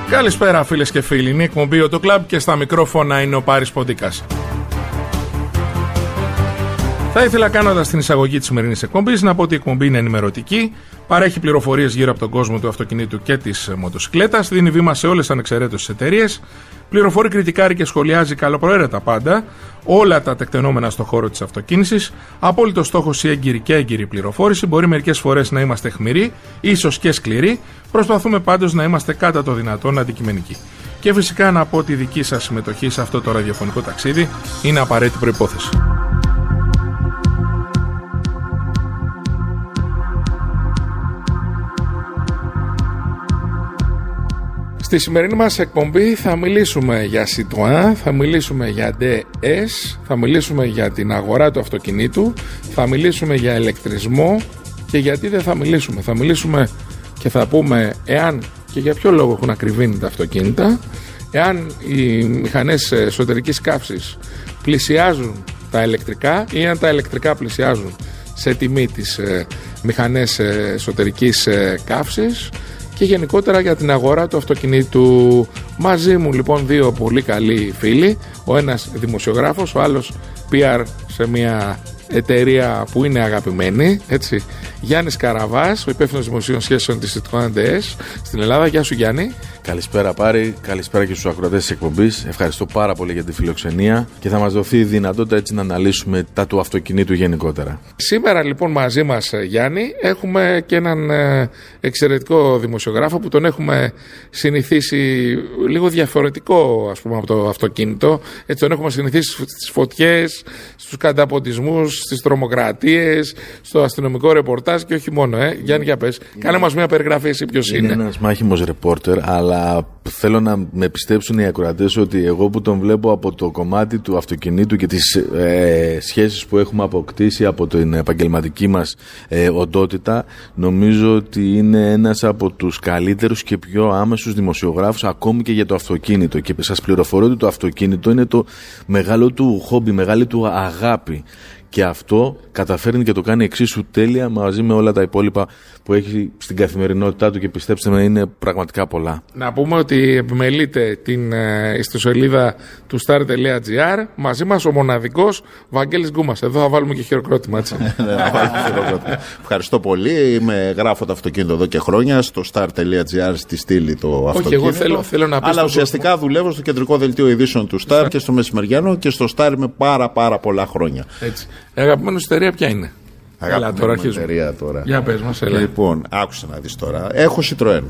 Καλησπέρα φίλες και φίλοι, είναι η εκπομπή Auto Club και στα μικρόφωνα είναι ο Πάρης Ποντίκας. Θα ήθελα, κάνοντας την εισαγωγή της σημερινής εκπομπής, να πω ότι η εκπομπή είναι ενημερωτική, παρέχει πληροφορίες γύρω από τον κόσμο του αυτοκινήτου και της μοτοσυκλέτας, δίνει βήμα σε όλες τις ανεξαιρέτως εταιρείες, πληροφορεί, κριτικάρει και σχολιάζει καλοπροαίρετα πάντα όλα τα τεκτενόμενα στον χώρο της αυτοκίνησης. Απόλυτο στόχος η έγκυρη και έγκυρη πληροφόρηση. Μπορεί μερικές φορές να είμαστε αιχμηροί, ίσως και σκληροί. Προσπαθούμε πάντως να είμαστε κατά το δυνατόν αντικειμενικοί. Και φυσικά να πω ότι η δική σας συμμετοχή σε αυτό το ραδιοφωνικό ταξίδι είναι απαραίτητη προϋπόθεση. Στη σημερινή μας εκπομπή θα μιλήσουμε για Citroën, θα μιλήσουμε για DS, θα μιλήσουμε για την αγορά του αυτοκινήτου, θα μιλήσουμε για ηλεκτρισμό και γιατί δεν θα μιλήσουμε. Θα μιλήσουμε και θα πούμε εάν και για ποιο λόγο έχουν ακριβήνει τα αυτοκίνητα, εάν οι μηχανές εσωτερικής καύσης πλησιάζουν τα ηλεκτρικά ή αν τα ηλεκτρικά πλησιάζουν σε τιμή τις μηχανές εσωτερικής καύσης, και γενικότερα για την αγορά του αυτοκινήτου. Μαζί μου λοιπόν δύο πολύ καλοί φίλοι, ο ένας δημοσιογράφος, ο άλλος PR σε μια εταιρεία που είναι αγαπημένη, έτσι. Γιάννης Καραβάς, ο υπεύθυνος δημοσίων σχέσεων της Citroën DS στην Ελλάδα. Γεια σου Γιάννη. Καλησπέρα Πάρη, καλησπέρα και στους ακροατές της εκπομπής. Ευχαριστώ πάρα πολύ για τη φιλοξενία και θα μας δοθεί η δυνατότητα έτσι να αναλύσουμε τα του αυτοκινήτου γενικότερα. Σήμερα λοιπόν μαζί μας, Γιάννη, έχουμε και έναν εξαιρετικό δημοσιογράφο που τον έχουμε συνηθίσει λίγο διαφορετικό, ας πούμε, από το αυτοκίνητο. Έτσι τον έχουμε συνηθίσει στις φωτιές, στους καταποντισμούς, στις τρομοκρατίες, στο αστυνομικό ρεπορτάζ και όχι μόνο. Γιάννη, για πες, κάνε μας μια περιγραφή εσύ ποιος είναι. Είναι ένας μάχημος ρεπόρτερ, αλλά θέλω να με πιστέψουν οι ακροατές ότι εγώ που τον βλέπω από το κομμάτι του αυτοκινήτου και τις σχέσεις που έχουμε αποκτήσει από την επαγγελματική μας οντότητα, νομίζω ότι είναι ένας από τους καλύτερους και πιο άμεσους δημοσιογράφους ακόμη και για το αυτοκίνητο. Και σας πληροφορώ ότι το αυτοκίνητο είναι το μεγάλο του χόμπι, μεγάλη του αγάπη. Και αυτό καταφέρνει και το κάνει εξίσου τέλεια μαζί με όλα τα υπόλοιπα που έχει στην καθημερινότητά του και πιστέψτε με είναι πραγματικά πολλά. Να πούμε ότι επιμελείται την ιστοσελίδα του star.gr μαζί μας ο μοναδικός Βαγγέλης Γκούμας. Εδώ θα βάλουμε και χειροκρότημα, έτσι. Ευχαριστώ πολύ. Γράφω το αυτοκίνητο εδώ και χρόνια στο star.gr στη στήλη το αυτοκίνητο. Όχι, εγώ θέλω να πεις. Αλλά ουσιαστικά δουλεύω στο κεντρικό δελτίο ειδήσεων του Star και στο μεσημεριανό και στο Star με πάρα πολλά χρόνια. Έτσι. Η αγαπημένη σου εταιρεία ποια είναι? Αγαπημένη εταιρεία τώρα. Για πες μας, έλα. Λοιπόν, άκουσα να δεις τώρα. Έχω Citroën.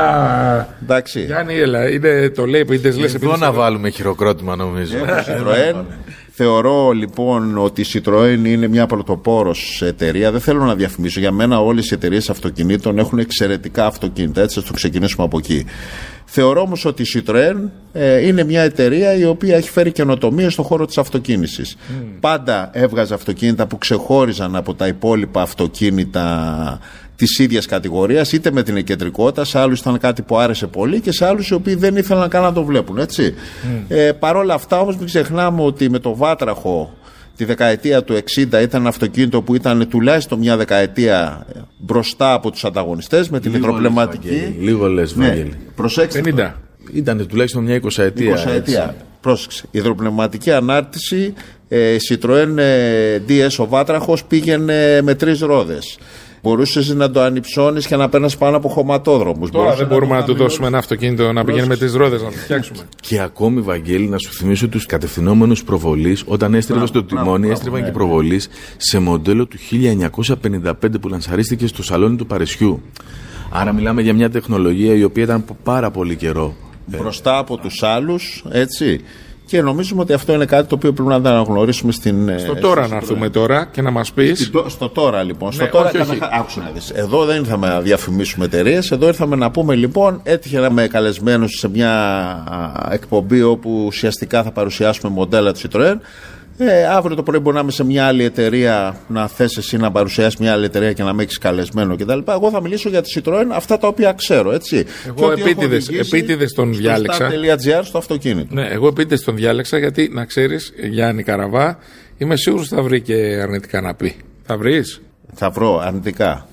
Εντάξει. Γιάννη, έλα, το λέει που είτε λες. Εδώ να βάλουμε χειροκρότημα νομίζω. Έχω Citroën. Θεωρώ λοιπόν ότι η Citroën είναι μια πρωτοπόρος εταιρεία. Δεν θέλω να διαφημίσω. Για μένα όλες οι εταιρείες αυτοκινήτων έχουν εξαιρετικά αυτοκίνητα. Έτσι θα το ξεκινήσουμε από εκεί. Θεωρώ όμως ότι η Citroën είναι μια εταιρεία η οποία έχει φέρει καινοτομίες στον χώρο της αυτοκίνησης. Πάντα έβγαζε αυτοκίνητα που ξεχώριζαν από τα υπόλοιπα αυτοκίνητα της ίδιας κατηγορίας, είτε με την εκκεντρικότητα, σε άλλους ήταν κάτι που άρεσε πολύ και σε άλλους οι οποίοι δεν ήθελαν καν να το βλέπουν, έτσι. Παρόλα αυτά όμως μην ξεχνάμε ότι με το βάτραχο τη δεκαετία του 60 ήταν ένα αυτοκίνητο που ήταν τουλάχιστον μια δεκαετία μπροστά από τους ανταγωνιστές με την υδροπνευματική. Λίγο λες, Βαγγέλη. Προσέξτε. 50. Ήταν τουλάχιστον μια 20ετία. Πρόσεξε. Η υδροπνευματική ανάρτηση, Citroën DS ο βάτραχος πήγαινε με 3 ρόδες. Μπορούσες να το ανυψώνεις και να παίρνεις πάνω από χωματόδρομους. Τώρα δεν μπορούμε να του δώσουμε ένα αυτοκίνητο να πηγαίνει με τις ρόδες να το φτιάξουμε. Και ακόμη, Βαγγέλη, να σου θυμίσω τους κατευθυνόμενους προβολής, όταν έστρεβε στο τιμόνι, έστρεβαν και προβολής σε μοντέλο του 1955 που λανσαρίστηκε στο σαλόνι του Παρισιού. Άρα μιλάμε για μια τεχνολογία η οποία ήταν πάρα πολύ καιρό μπροστά από τους άλλους, έτσι. Και νομίζουμε ότι αυτό είναι κάτι το οποίο πρέπει να το αναγνωρίσουμε στο τώρα να έρθουμε τώρα και να μας πεις. Στο τώρα λοιπόν. Ναι, στο τώρα όχι. Άκουσα να δεις. Εδώ δεν ήρθαμε να διαφημίσουμε εταιρείες. Εδώ ήρθαμε να πούμε λοιπόν, έτυχε να είμαι καλεσμένος σε μια εκπομπή όπου ουσιαστικά θα παρουσιάσουμε μοντέλα της Citroën. Αύριο το πρωί μπορεί να είμαι σε μια άλλη εταιρεία, να θες εσύ να παρουσιάσεις μια άλλη εταιρεία και να με έχεις καλεσμένο κτλ. Εγώ θα μιλήσω για τη Citroën, αυτά τα οποία ξέρω, έτσι. Εγώ επίτηδες τον διάλεξα. Star.gr στο αυτοκίνητο. Ναι, εγώ επίτηδες τον διάλεξα γιατί να ξέρεις, Γιάννη Καραβά, είμαι σίγουρος θα βρει και αρνητικά να πει. Θα βρεις? Θα βρω αρνητικά.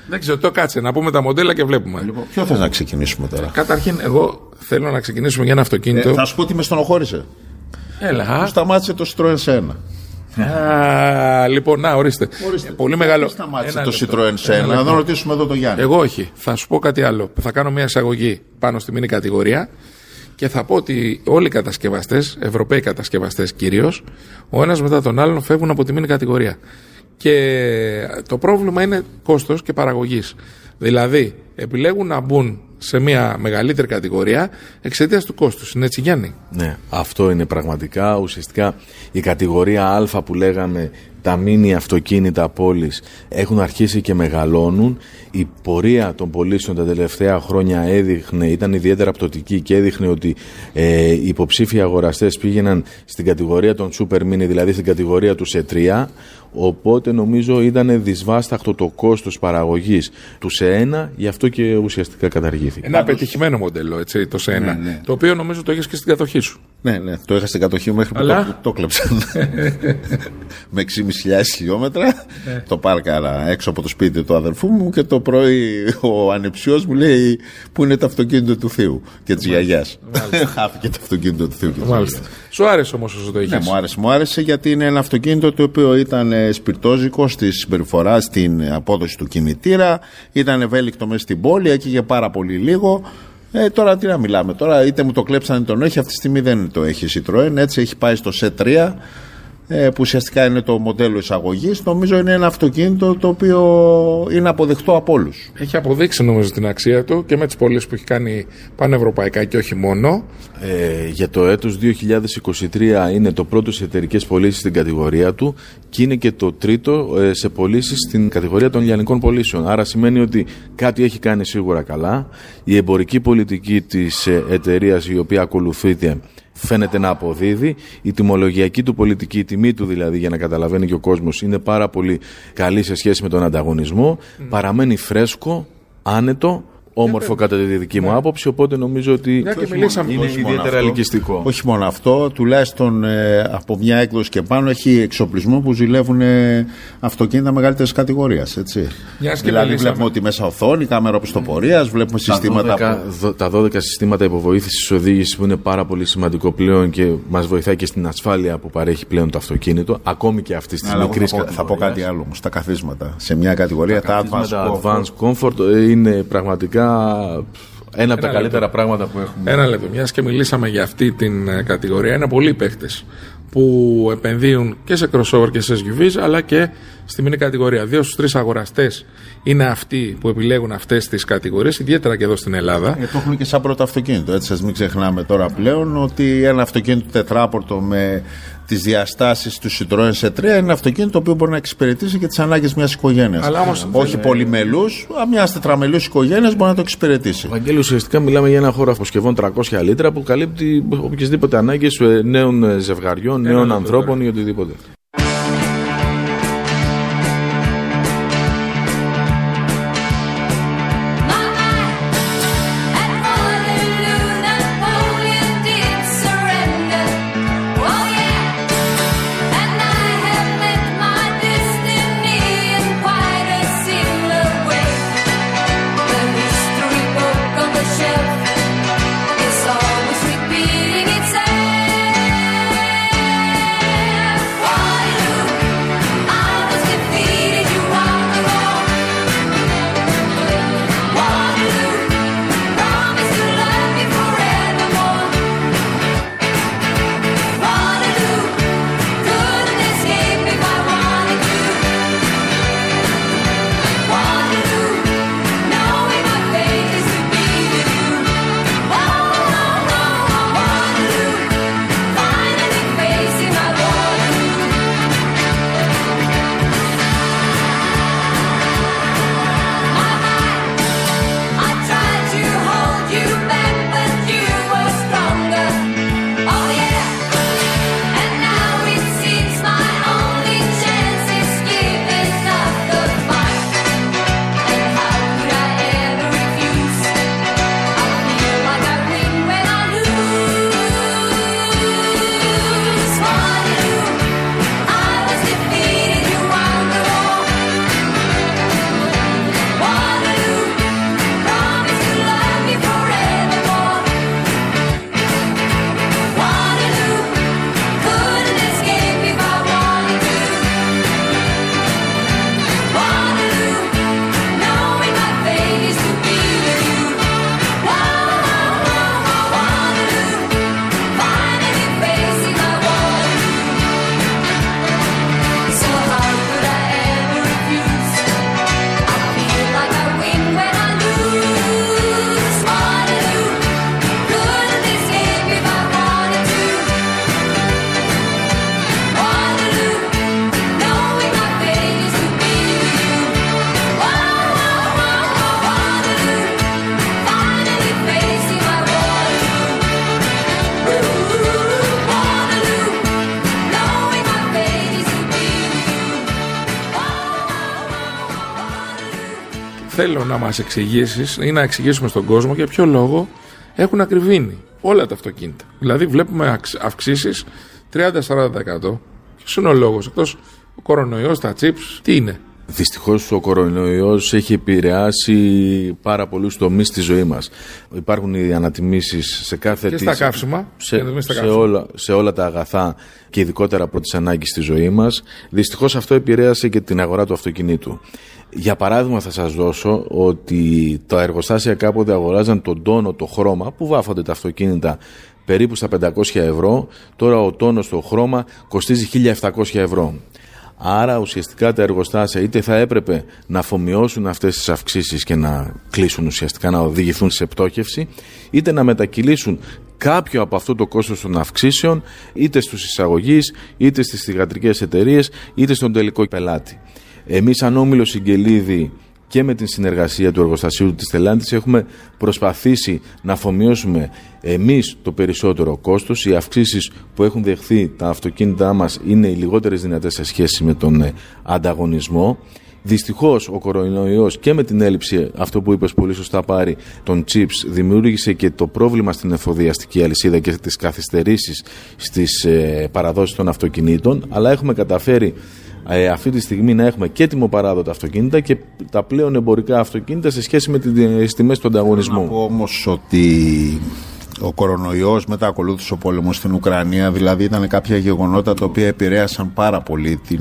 Δεν ξέρω, το κάτσε να πούμε τα μοντέλα και βλέπουμε. Λοιπόν, ποιο θες να ξεκινήσουμε τώρα? Καταρχήν, εγώ θέλω να ξεκινήσουμε για ένα αυτοκίνητο. Θα σου πω ότι με στενοχώρησε. Έλα. Μου σταμάτησε το Citroën Senna. Λοιπόν, ορίστε. Πολύ μεγάλο. Σταμάτησε το Citroën Senna. Να ρωτήσουμε εδώ τον Γιάννη. Εγώ όχι. Θα σου πω κάτι άλλο. Θα κάνω μια εισαγωγή πάνω στη μίνι κατηγορία και θα πω ότι όλοι οι κατασκευαστές, ευρωπαίοι κατασκευαστές κυρίως, ο ένας μετά τον άλλον φεύγουν από τη μίνι κατηγορία. Και το πρόβλημα είναι κόστος και παραγωγής. Δηλαδή, επιλέγουν να μπουν σε μια μεγαλύτερη κατηγορία εξαιτίας του κόστους. Είναι έτσι, Γιάννη? Ναι, αυτό είναι πραγματικά. Ουσιαστικά η κατηγορία Α που λέγαμε, τα μίνι αυτοκίνητα πόλης, έχουν αρχίσει και μεγαλώνουν. Η πορεία των πωλήσεων τα τελευταία χρόνια ήταν ιδιαίτερα πτωτική και έδειχνε ότι οι υποψήφοι αγοραστές πήγαιναν στην κατηγορία των Super Mini, δηλαδή στην κατηγορία του C3. Οπότε νομίζω ήταν δυσβάσταχτο το κόστος παραγωγής του C1, γι' αυτό και ουσιαστικά καταργήθηκε. Ένα πετυχημένο μοντέλο, έτσι, το C1. Ναι. Το οποίο νομίζω το έχεις και στην κατοχή σου. Ναι, το είχα στην κατοχή μου μέχρι που το κλέψαν. Με 6.500 χιλιόμετρα. Το πάρκαρα έξω από το σπίτι του αδερφού μου και το πρωί ο ανεψιός μου λέει πού είναι το αυτοκίνητο του θείου και της γιαγιάς. Χάθηκε το αυτοκίνητο του θείου. Σου άρεσε όμως όσο το είχες? Ναι, μου άρεσε γιατί είναι ένα αυτοκίνητο το οποίο ήταν σπιρτόζικο στη συμπεριφορά, στην απόδοση του κινητήρα, ήταν ευέλικτο μέσα στην πόλη, έκυγε πάρα πολύ λίγο. Τώρα τι να μιλάμε, τώρα είτε μου το κλέψανε τον έχει, αυτή τη στιγμή δεν το έχει η Citroën, έτσι έχει πάει στο C3 που ουσιαστικά είναι το μοντέλο εισαγωγής. Νομίζω είναι ένα αυτοκίνητο το οποίο είναι αποδεκτό από όλους. Έχει αποδείξει νομίζω την αξία του και με τις πωλήσεις που έχει κάνει πανευρωπαϊκά και όχι μόνο. Για το έτος 2023 είναι το πρώτο σε εταιρικές πωλήσεις στην κατηγορία του και είναι και το τρίτο σε πωλήσεις στην κατηγορία των λιανικών πωλήσεων. Άρα σημαίνει ότι κάτι έχει κάνει σίγουρα καλά. Η εμπορική πολιτική της εταιρείας η οποία ακολουθείται φαίνεται να αποδίδει. Η τιμολογιακή του πολιτική, η τιμή του δηλαδή, για να καταλαβαίνει και ο κόσμος, είναι πάρα πολύ καλή σε σχέση με τον ανταγωνισμό. Παραμένει φρέσκο, άνετο, όμορφο κατά τη δική μου άποψη, οπότε νομίζω ότι είναι ιδιαίτερα ελκυστικό. Όχι μόνο αυτό, τουλάχιστον από μια έκδοση και πάνω έχει εξοπλισμό που ζηλεύουν αυτοκίνητα μεγαλύτερης κατηγορίας. Δηλαδή βλέπουμε ότι μέσα οθόνη, κάμερα οπισθοπορίας, βλέπουμε συστήματα. Τα 12 συστήματα υποβοήθησης οδήγησης που είναι πάρα πολύ σημαντικό πλέον και μας βοηθάει και στην ασφάλεια που παρέχει πλέον το αυτοκίνητο, ακόμη και αυτή τη μικρή κατηγορία. Θα πω κάτι άλλο όμως, τα καθίσματα σε μια κατηγορία, τα Advanced Comfort είναι πραγματικά ένα από τα καλύτερα πράγματα που έχουμε. Ένα λεπτό, μιας και μιλήσαμε για αυτή την κατηγορία, είναι πολλοί παίχτες που επενδύουν και σε crossover και σε SUVs αλλά και στη μίνι κατηγορία. 2 στους 3 αγοραστές είναι αυτοί που επιλέγουν αυτές τις κατηγορίες, ιδιαίτερα και εδώ στην Ελλάδα. Το έχουν και σαν πρώτο αυτοκίνητο. Έτσι, ας μην ξεχνάμε τώρα πλέον ότι ένα αυτοκίνητο τετράπορτο με τις διαστάσεις του Citroën C3 είναι ένα αυτοκίνητο το οποίο μπορεί να εξυπηρετήσει και τις ανάγκες μιας οικογένειας. Όχι πολυμελούς, μιας τετραμελούς οικογένειας μπορεί να το εξυπηρετήσει. Βαγγέλη, ουσιαστικά μιλάμε για ένα χώρο αποσκευών 300 λίτρα που καλύπτει οποιασδήποτε ανάγκες νέων ζευγαριών, νέων ανθρώπων ή οτιδήποτε. Wow. θέλω να μας εξηγήσεις ή να εξηγήσουμε στον κόσμο για ποιο λόγο έχουν ακριβήνει όλα τα αυτοκίνητα. Δηλαδή βλέπουμε αυξήσεις 30-40%. Ποιος είναι ο λόγος, εκτός ο κορονοϊός, τα chips, τι είναι? Δυστυχώς ο κορονοϊός έχει επηρεάσει πάρα πολλούς τομείς στη ζωή μας. Υπάρχουν οι ανατιμήσεις σε κάθε και στα καύσιμα, σε όλα τα αγαθά και ειδικότερα πρώτης ανάγκης στη ζωή μας. Δυστυχώς αυτό επηρέασε και την αγορά του αυτοκινήτου. Για παράδειγμα θα σας δώσω ότι τα εργοστάσια κάποτε αγοράζαν τον τόνο, το χρώμα που βάφονται τα αυτοκίνητα περίπου στα 500 ευρώ. Τώρα ο τόνος, το χρώμα κοστίζει 1.700 ευρώ. Άρα ουσιαστικά τα εργοστάσια είτε θα έπρεπε να αφομοιώσουν αυτές τις αυξήσεις και να κλείσουν ουσιαστικά, να οδηγηθούν σε πτώχευση, είτε να μετακυλήσουν κάποιο από αυτό το κόστος των αυξήσεων είτε στους εισαγωγείς, είτε στις θυγατρικές εταιρείες, είτε στον τελικό πελάτη. Εμείς σαν Όμιλος Συγγελίδη και με την συνεργασία του εργοστασίου της Stellantis έχουμε προσπαθήσει να αφομοιώσουμε εμείς το περισσότερο κόστος. Οι αυξήσεις που έχουν δεχθεί τα αυτοκίνητά μας είναι οι λιγότερες δυνατές σε σχέση με τον ανταγωνισμό. Δυστυχώς ο κορονοϊός και με την έλλειψη, αυτό που είπες πολύ σωστά Πάρη, των chips, δημιούργησε και το πρόβλημα στην εφοδιαστική αλυσίδα και τις καθυστερήσεις στις παραδόσεις των αυτοκινήτων, αλλά έχουμε καταφέρει αυτή τη στιγμή να έχουμε και τιμοπαράδοτα αυτοκίνητα και τα πλέον εμπορικά αυτοκίνητα σε σχέση με τις τιμές του ανταγωνισμού. Να πω όμως ότι ο κορονοϊός, μετά ακολούθησε ο πόλεμος στην Ουκρανία, δηλαδή ήταν κάποια γεγονότα τα οποία επηρέασαν πάρα πολύ την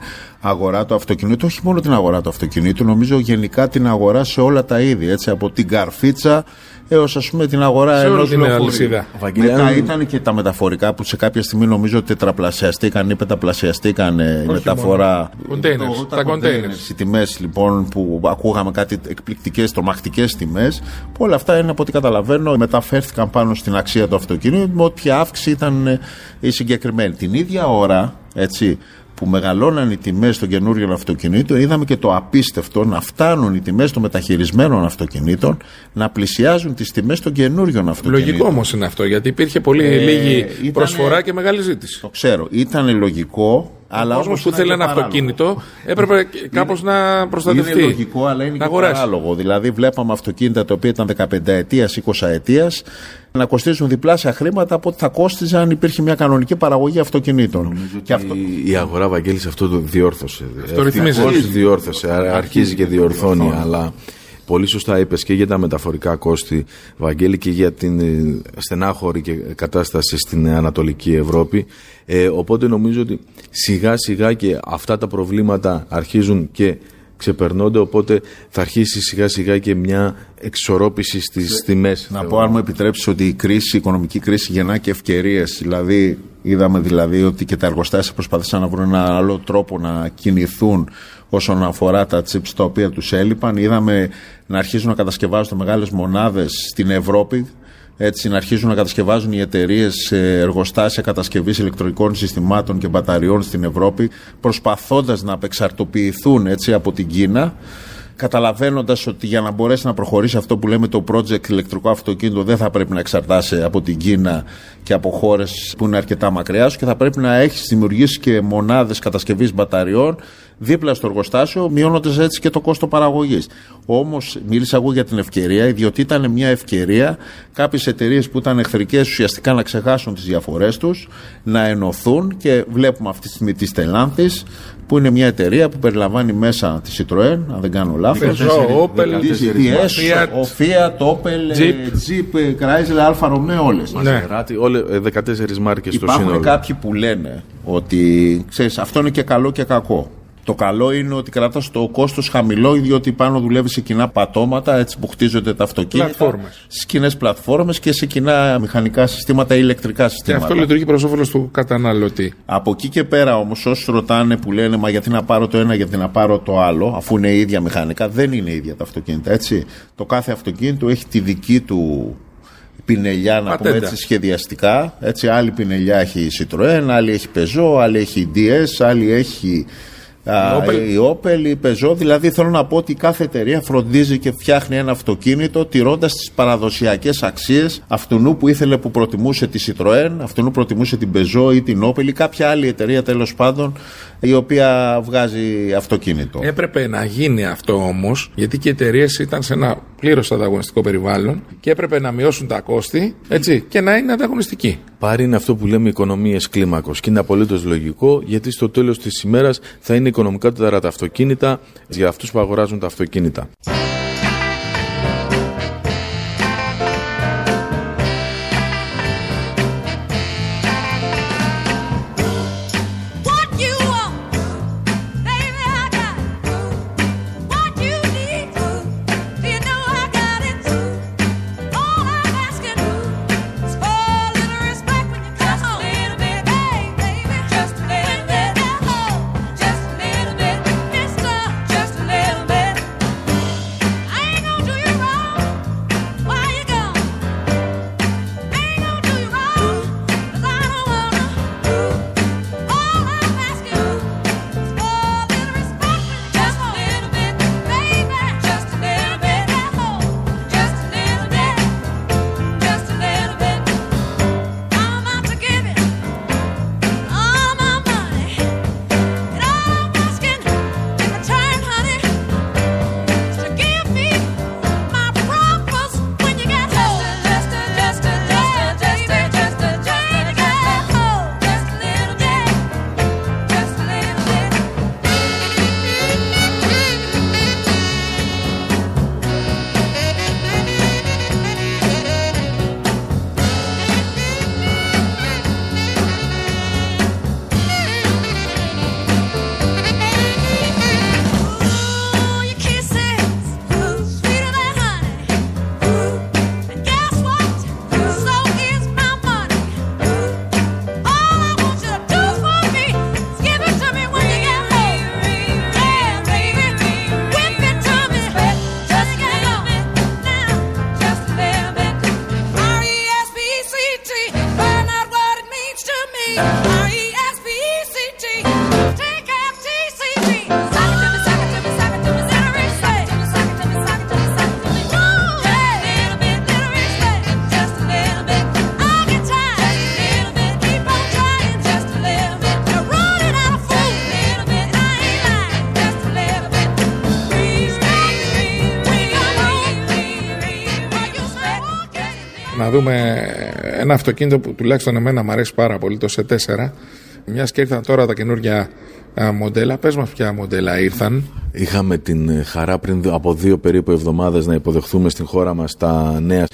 αγορά του αυτοκινήτου, όχι μόνο την αγορά του αυτοκινήτου, νομίζω γενικά την αγορά σε όλα τα είδη, έτσι, από την καρφίτσα έως ας πούμε την αγορά ενός λεωφορείου. Μετά ήταν και τα μεταφορικά που σε κάποια στιγμή νομίζω τετραπλασιαστήκαν ή πενταπλασιαστήκαν η μεταφορά. Τα containers. Οι τιμές λοιπόν που ακούγαμε κάτι εκπληκτικές, τρομακτικές τιμές, που όλα αυτά είναι από ό,τι καταλαβαίνω μεταφέρθηκαν πάνω στην αξία του αυτοκινήτου, με όποια αύξηση ήταν η συγκεκριμένη. Την ίδια ώρα, έτσι, που μεγαλώναν οι τιμές των καινούριων αυτοκινήτων, είδαμε και το απίστευτο να φτάνουν οι τιμές των μεταχειρισμένων αυτοκινήτων να πλησιάζουν τις τιμές των καινούριων αυτοκινήτων. Λογικό όμως είναι αυτό, γιατί υπήρχε πολύ λίγη προσφορά και μεγάλη ζήτηση. Το ξέρω, ήταν λογικό. Αλλά ο κόσμος που θέλει ένα αυτοκίνητο έπρεπε κάπως να προστατευτεί. Είναι λογικό, αλλά είναι και παράλογο. Δηλαδή, βλέπαμε αυτοκίνητα τα οποία ήταν 15 ετίας, 20 ετίας να κοστίζουν διπλάσια χρήματα από ό,τι θα κόστιζε αν υπήρχε μια κανονική παραγωγή αυτοκινήτων. Νομίζω και ότι η αγορά, Βαγγέλη, αυτό το διόρθωσε. Αυτό ρυθμίζει. Διόρθωσε, αρχίζει και διορθώνει, αλλά πολύ σωστά είπες και για τα μεταφορικά κόστη, Βαγγέλη, και για την στενάχωρη κατάσταση στην Ανατολική Ευρώπη. Οπότε νομίζω ότι σιγά σιγά και αυτά τα προβλήματα αρχίζουν και ξεπερνώνται, οπότε θα αρχίσει σιγά σιγά και μια εξορρόπηση στις τιμές. Να πω, αν μου επιτρέψεις, ότι η οικονομική κρίση γεννά και ευκαιρίες. Δηλαδή, είδαμε ότι και τα εργοστάσια προσπαθήσαν να βρουν ένα άλλο τρόπο να κινηθούν όσον αφορά τα chips τα οποία τους έλειπαν. Είδαμε να αρχίζουν να κατασκευάζονται μεγάλες μονάδες στην Ευρώπη. Έτσι, να αρχίζουν να κατασκευάζουν οι εταιρείες εργοστάσια κατασκευής ηλεκτρονικών συστημάτων και μπαταριών στην Ευρώπη, προσπαθώντας να απεξαρτοποιηθούν, έτσι, από την Κίνα, καταλαβαίνοντας ότι για να μπορέσει να προχωρήσει αυτό που λέμε το project ηλεκτρικό αυτοκίνητο δεν θα πρέπει να εξαρτάσαι από την Κίνα και από χώρες που είναι αρκετά μακριά σου, και θα πρέπει να έχεις δημιουργήσει και μονάδες κατασκευής μπαταριών δίπλα στο εργοστάσιο, μειώνοντας έτσι και το κόστος παραγωγής. Όμως μίλησα εγώ για την ευκαιρία, διότι ήταν μια ευκαιρία κάποιες εταιρείες που ήταν εχθρικές ουσιαστικά να ξεχάσουν τις διαφορές τους, να ενωθούν, και βλέπουμε αυτή τη στιγμή τη Stellantis, που είναι μια εταιρεία που περιλαμβάνει μέσα τη Citroën, αν δεν κάνω λάθος, ο Fiat, Opel, Jeep, Chrysler, Alfa Romeo, όλες. 14 μάρκες στο σύνολο. Υπάρχουν κάποιοι που λένε ότι, ξέρεις, αυτό είναι και καλό και κακό. Το καλό είναι ότι κρατάς το κόστος χαμηλό, διότι πάνω δουλεύει σε κοινά πατώματα, έτσι, που χτίζονται τα αυτοκίνητα, στις κοινές πλατφόρμες και σε κοινά μηχανικά συστήματα ή ηλεκτρικά συστήματα. Και αυτό λειτουργεί προς όφελος του καταναλωτή. Από εκεί και πέρα όμως, όσοι ρωτάνε που λένε μα γιατί να πάρω το ένα, γιατί να πάρω το άλλο, αφού είναι ίδια μηχανικά, δεν είναι ίδια τα αυτοκίνητα. Έτσι. Το κάθε αυτοκίνητο έχει τη δική του πινελιά, να πούμε έτσι, σχεδιαστικά. Έτσι, άλλη πινελιά έχει η Citroën, άλλη έχει Peugeot, άλλη έχει DS, άλλη έχει η Opel, η Peugeot. Δηλαδή θέλω να πω ότι κάθε εταιρεία φροντίζει και φτιάχνει ένα αυτοκίνητο τηρώντας τις παραδοσιακές αξίες αυτού που ήθελε, που προτιμούσε τη Citroën, αυτού που προτιμούσε την Peugeot ή την Opel ή κάποια άλλη εταιρεία τέλος πάντων η οποία βγάζει αυτοκίνητο. Έπρεπε να γίνει αυτό όμως, γιατί και οι εταιρείες ήταν σε ένα πλήρως ανταγωνιστικό περιβάλλον και έπρεπε να μειώσουν τα κόστη, έτσι, και να είναι ανταγωνιστικοί. Πάρει είναι αυτό που λέμε οικονομίες κλίμακος και είναι απολύτως λογικό, γιατί στο τέλος της ημέρας θα είναι οικονομικότερα τα αυτοκίνητα για αυτούς που αγοράζουν τα αυτοκίνητα. Να δούμε ένα αυτοκίνητο που τουλάχιστον εμένα μου αρέσει πάρα πολύ, το C4. Μιας και ήρθαν τώρα τα καινούργια μοντέλα. Πες μας ποια μοντέλα ήρθαν. Είχαμε την χαρά πριν από 2 περίπου εβδομάδες να υποδεχθούμε στην χώρα μας τα νέα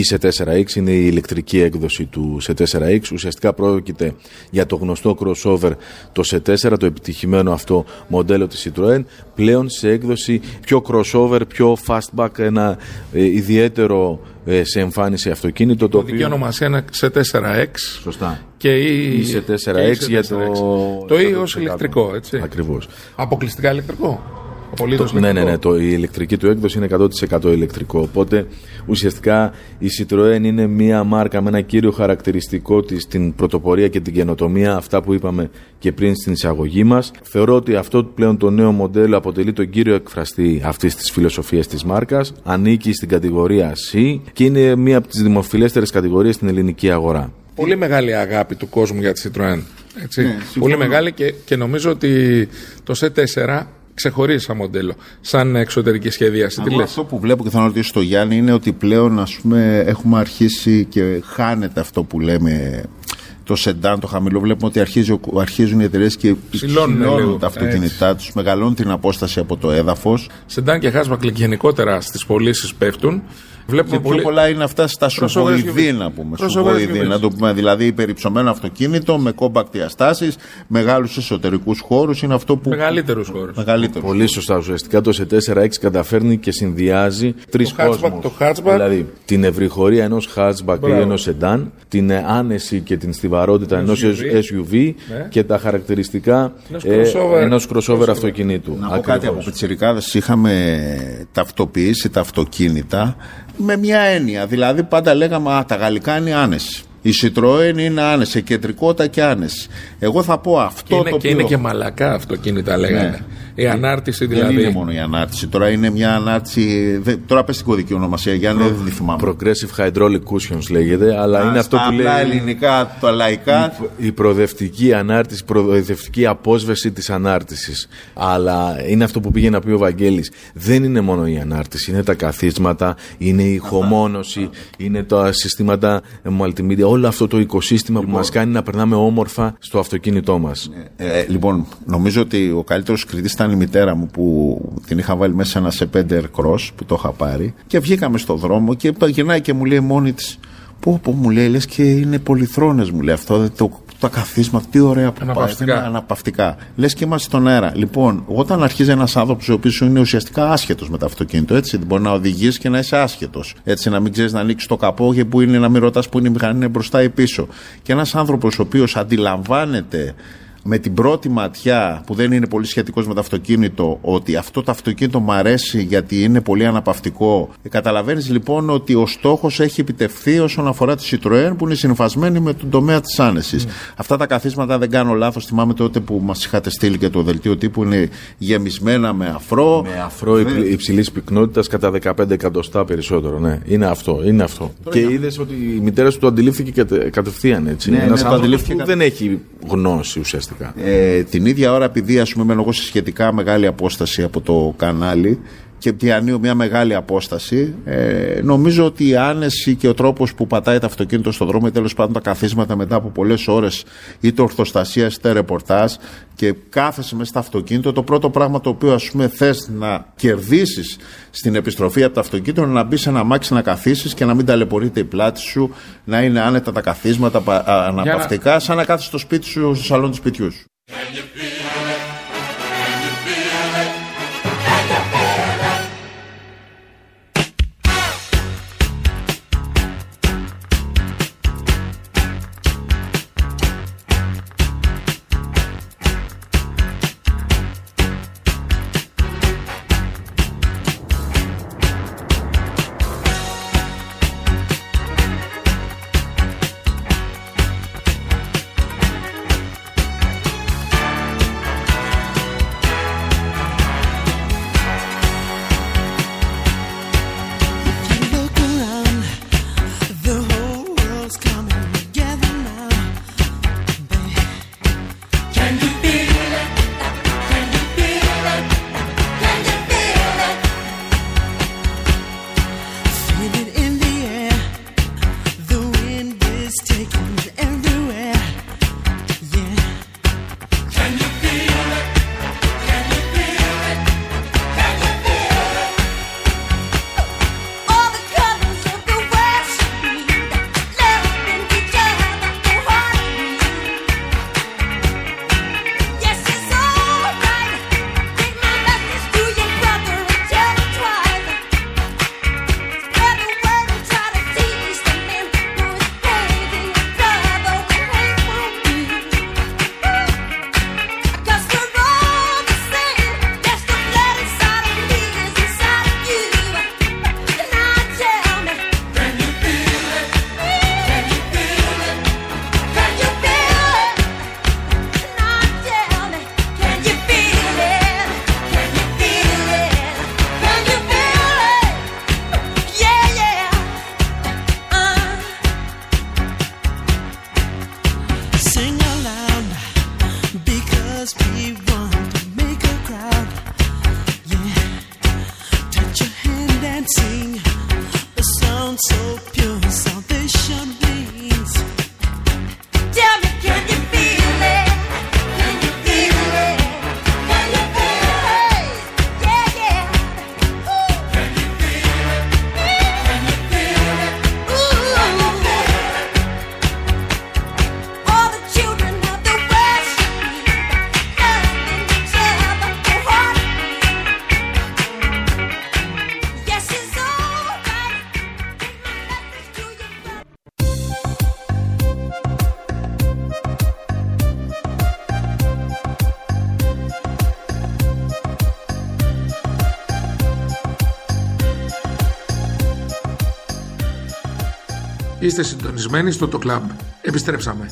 C4X. Είναι η ηλεκτρική έκδοση του C4X. Ουσιαστικά πρόκειται για το γνωστό crossover το C4, το επιτυχημένο αυτό μοντέλο της Citroën, πλέον σε έκδοση πιο crossover, πιο fastback, ένα ιδιαίτερο σε εμφάνιση αυτοκίνητο. Το δική ονομασία είναι C4X. Σωστά. Και η C4X για το E ως ηλεκτρικό, έτσι. Ακριβώς. Αποκλειστικά ηλεκτρικό. Ναι, η ηλεκτρική του έκδοση είναι 100% ηλεκτρικό. Οπότε ουσιαστικά η Citroën είναι μια μάρκα με ένα κύριο χαρακτηριστικό της, την πρωτοπορία και την καινοτομία, αυτά που είπαμε και πριν στην εισαγωγή μας. Θεωρώ ότι αυτό πλέον το νέο μοντέλο αποτελεί τον κύριο εκφραστή αυτής της φιλοσοφίας της μάρκας. Ανήκει στην κατηγορία C και είναι μια από τις δημοφιλέστερες κατηγορίες στην ελληνική αγορά. Πολύ μεγάλη αγάπη του κόσμου για τη Citroën. Έτσι. Ναι, πολύ μεγάλη και νομίζω ότι το C4 ξεχωρίζει σαν μοντέλο, σαν εξωτερική σχεδίαση. Αυτό που βλέπω και θα ρωτήσω το Γιάννη είναι ότι πλέον, ας πούμε, έχουμε αρχίσει και χάνεται αυτό που λέμε το σεντάν, το χαμηλό. Βλέπουμε ότι αρχίζουν οι εταιρείες και ψηλώνουν τα αυτοκίνητά τους, μεγαλώνουν την απόσταση από το έδαφος. Σεντάν και hatchback γενικότερα στις πωλήσεις πέφτουν. Βλέπουμε πιο πολλά είναι αυτά στα σουβοειδή, να πούμε. Να το πούμε. Δηλαδή, υπερυψωμένο αυτοκίνητο με compact διαστάσεις, μεγάλους εσωτερικούς χώρους, είναι αυτό που. Μεγαλύτερους χώρους. Πολύ σωστά. Ουσιαστικά το C4X καταφέρνει και συνδυάζει τρεις κόσμους. Το hatchback. Δηλαδή, την ευρυχωρία ενός hatchback ή ενός σεντάν, την άνεση και την στιβαρότητα ενός SUV ναι. Και τα χαρακτηριστικά ενός crossover αυτοκινήτου. Να πω κάτι, από πιτσιρικάδες είχαμε ταυτοποιήσει τα αυτοκίνητα με μια έννοια. Δηλαδή, πάντα λέγαμε τα γαλλικά είναι η άνεση. Η Citroën είναι άνεση, σε κεντρικότητα και άνεση. Εγώ θα πω αυτό και είναι και μαλακά αυτοκίνητα, λέγανε. Ναι. Η ανάρτηση δηλαδή. Δεν είναι μόνο η ανάρτηση. Τώρα είναι μια ανάρτηση. Τώρα πες την κωδική ονομασία, Γιάννη, δεν τη θυμάμαι. Progressive Hydraulic Cushions λέγεται, αλλά είναι αυτό που λέει. Στα ελληνικά, τα λαϊκά. Η προοδευτική ανάρτηση, προοδευτική απόσβεση της ανάρτησης. Αλλά είναι αυτό που πήγε να πει ο Βαγγέλης. Δεν είναι μόνο η ανάρτηση, είναι τα καθίσματα, είναι η ηχομόνωση, είναι τα συστήματα multimedia. Όλο αυτό το οικοσύστημα που μας κάνει να περνάμε όμορφα στο αυτοκίνητό μας. Λοιπόν, νομίζω ότι ο καλύτερος κριτής ήταν η μητέρα μου που την είχα βάλει μέσα ένα σε 5 Aircross που το είχα πάρει και βγήκαμε στο δρόμο και γυρνάει και μου λέει μόνη της, πω μου λέει, λες και είναι πολυθρόνες, μου λέει αυτό, τα καθίσματα, τι ωραία που πάει, αναπαυτικά. Λες και είμαστε στον αέρα. Λοιπόν, όταν αρχίζει ένας άνθρωπος ο οποίος είναι ουσιαστικά άσχετος με το αυτοκίνητο, έτσι, μπορεί να οδηγείς και να είσαι άσχετος. Έτσι, να μην ξέρεις να ανοίξεις το καπό και που είναι, να μην ρωτάς που είναι η μηχανή, είναι μπροστά ή πίσω. Και ένας άνθρωπος ο οποίος αντιλαμβάνεται με την πρώτη ματιά, που δεν είναι πολύ σχετικός με το αυτοκίνητο, ότι αυτό το αυτοκίνητο μου αρέσει γιατί είναι πολύ αναπαυτικό. Καταλαβαίνεις λοιπόν ότι ο στόχος έχει επιτευχθεί όσον αφορά τη Citroën, που είναι συμφασμένη με τον τομέα της άνεσης. Αυτά τα καθίσματα, δεν κάνω λάθος, θυμάμαι τότε που μας είχατε στείλει και το δελτίο τύπου, είναι γεμισμένα με αφρό. Με αφρό υψηλής πυκνότητας κατά 15 εκατοστά περισσότερο. Ναι, είναι αυτό. Είναι αυτό. Και είδες ότι η μητέρα σου το αντιλήφθηκε κατευθείαν, έτσι. Ένας άνθρωπος που δεν έχει γνώση ουσιαστικά. Την ίδια ώρα, επειδή ας πούμε μένω εγώ σε σχετικά μεγάλη απόσταση από το κανάλι και διανύω μια μεγάλη απόσταση, νομίζω ότι η άνεση και ο τρόπος που πατάει το αυτοκίνητο στον δρόμο ή τέλος πάντων τα καθίσματα μετά από πολλές ώρες είτε ορθοστασίας είτε ρεπορτάζ και κάθεσαι μέσα στο αυτοκίνητο, το πρώτο πράγμα το οποίο ας πούμε θες να κερδίσεις στην επιστροφή από το αυτοκίνητο είναι να μπεις σε ένα αμάξι, να καθίσεις και να μην ταλαιπωρείται η πλάτη σου, να είναι άνετα τα καθίσματα αναπαυτικά, σαν να κάθεσαι στο σπίτι σου, στο σαλόνι του σπιτιού σου. Είστε συντονισμένοι στο Το Club. Επιστρέψαμε.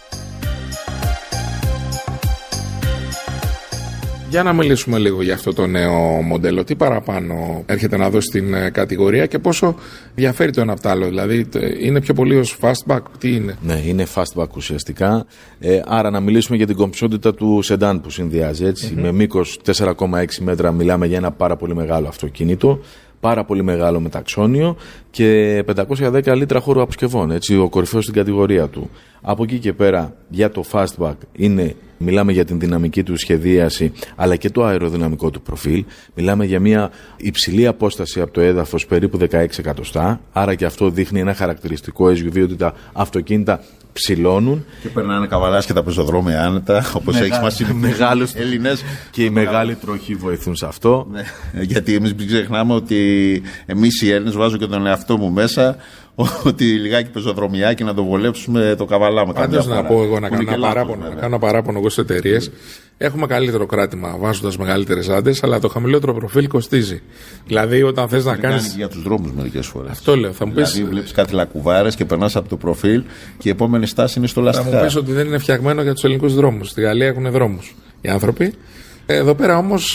Για να μιλήσουμε λίγο για αυτό το νέο μοντέλο. Τι παραπάνω έρχεται να δώσει στην κατηγορία και πόσο διαφέρει το ένα από το άλλο? Δηλαδή, είναι πιο πολύ ως fastback, τι είναι? Ναι, είναι fastback ουσιαστικά. Άρα, να μιλήσουμε για την κομψότητα του σεντάν που συνδυάζει. Έτσι. Με μήκος 4,6 μέτρα μιλάμε για ένα πάρα πολύ μεγάλο αυτοκίνητο. Πάρα πολύ μεγάλο μεταξώνιο και 510 λίτρα χώρου αποσκευών. Έτσι, ο κορυφαίος στην κατηγορία του. Από εκεί και πέρα, για το fastback, μιλάμε για την δυναμική του σχεδίαση, αλλά και το αεροδυναμικό του προφίλ. Μιλάμε για μια υψηλή απόσταση από το έδαφος, περίπου 16 εκατοστά. Άρα και αυτό δείχνει ένα χαρακτηριστικό SUV, ότι τα αυτοκίνητα ψηλώνουν. Και περνάνε καβαλάς τα πεζοδρόμια άνετα, όπως έχεις μας οι μεγάλους Έλληνες. Και οι μεγάλοι τροχοί βοηθούν σε αυτό. Ναι, γιατί εμείς μην ξεχνάμε ότι εμείς οι Έλληνες, βάζω και τον εαυτό μου μέσα, ότι λιγάκι πεζοδρομιάκι να το βολέψουμε το καβαλάμε. Πάντως να πω εγώ να κάνω παράπονο εγώ στις εταιρείες. Έχουμε καλύτερο κράτημα βάζοντας μεγαλύτερες άντες, αλλά το χαμηλότερο προφίλ κοστίζει. Δηλαδή, όταν θες να κάνεις. Για τους δρόμους μερικές φορές. Αυτό λέω. Θα μου πεις. Δηλαδή, βλέπεις κάτι λακκουβάρες και περνάς από το προφίλ και η επόμενη στάση είναι στο λαστιχά. Θα μου πεις ότι δεν είναι φτιαγμένο για τους ελληνικούς δρόμους. Στη Γαλλία έχουν δρόμους οι άνθρωποι. Εδώ πέρα όμως.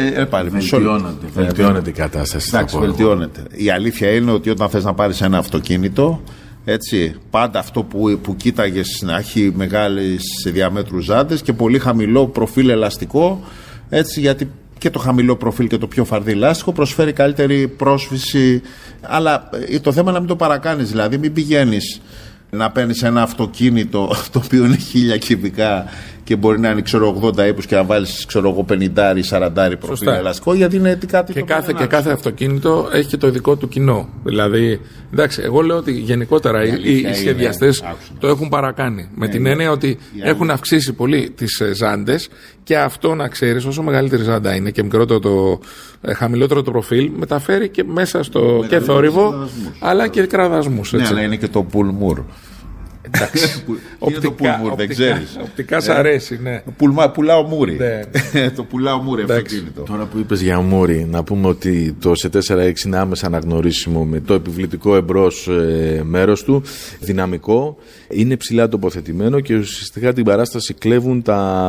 Βελτιώνεται η κατάσταση. Εντάξει, βελτιώνεται. Η αλήθεια είναι ότι όταν θες να πάρεις ένα αυτοκίνητο, έτσι, πάντα αυτό που κοίταγες να έχει μεγάλες διαμέτρου ζάντες και πολύ χαμηλό προφίλ ελαστικό, έτσι, γιατί και το χαμηλό προφίλ και το πιο φαρδί λάστιχο προσφέρει καλύτερη πρόσφυση. Αλλά το θέμα είναι να μην το παρακάνεις, δηλαδή μην πηγαίνεις να παίρνεις ένα αυτοκίνητο το οποίο είναι 1000 κυβικά και μπορεί να είναι 80 ύπους και να βάλεις 50-40 προφίλ ελαστικό, γιατί είναι κάτι. Και κάθε αυτοκίνητο έχει και το ειδικό του κοινό. Δηλαδή, εντάξει, εγώ λέω ότι γενικότερα οι σχεδιαστές το έχουν παρακάνει. Με την έννοια ότι έχουν αυξήσει πολύ τις ζάντες, και αυτό να ξέρεις, όσο μεγαλύτερη ζάντα είναι και μικρότερο το χαμηλότερο το προφίλ, μεταφέρει και μέσα στο και θόρυβο, αλλά και κραδασμούς. Ναι, αλλά είναι και το πουλμούρ. Εντάξει. Οπτικά σ' αρέσει, ναι. Πουλάω μούρι. Το πουλάω μούρι αυτοκίνητο. Τώρα που είπες για μούρι, να πούμε ότι το C4X είναι άμεσα αναγνωρίσιμο με το επιβλητικό εμπρός μέρος του, δυναμικό, είναι ψηλά τοποθετημένο και ουσιαστικά την παράσταση κλέβουν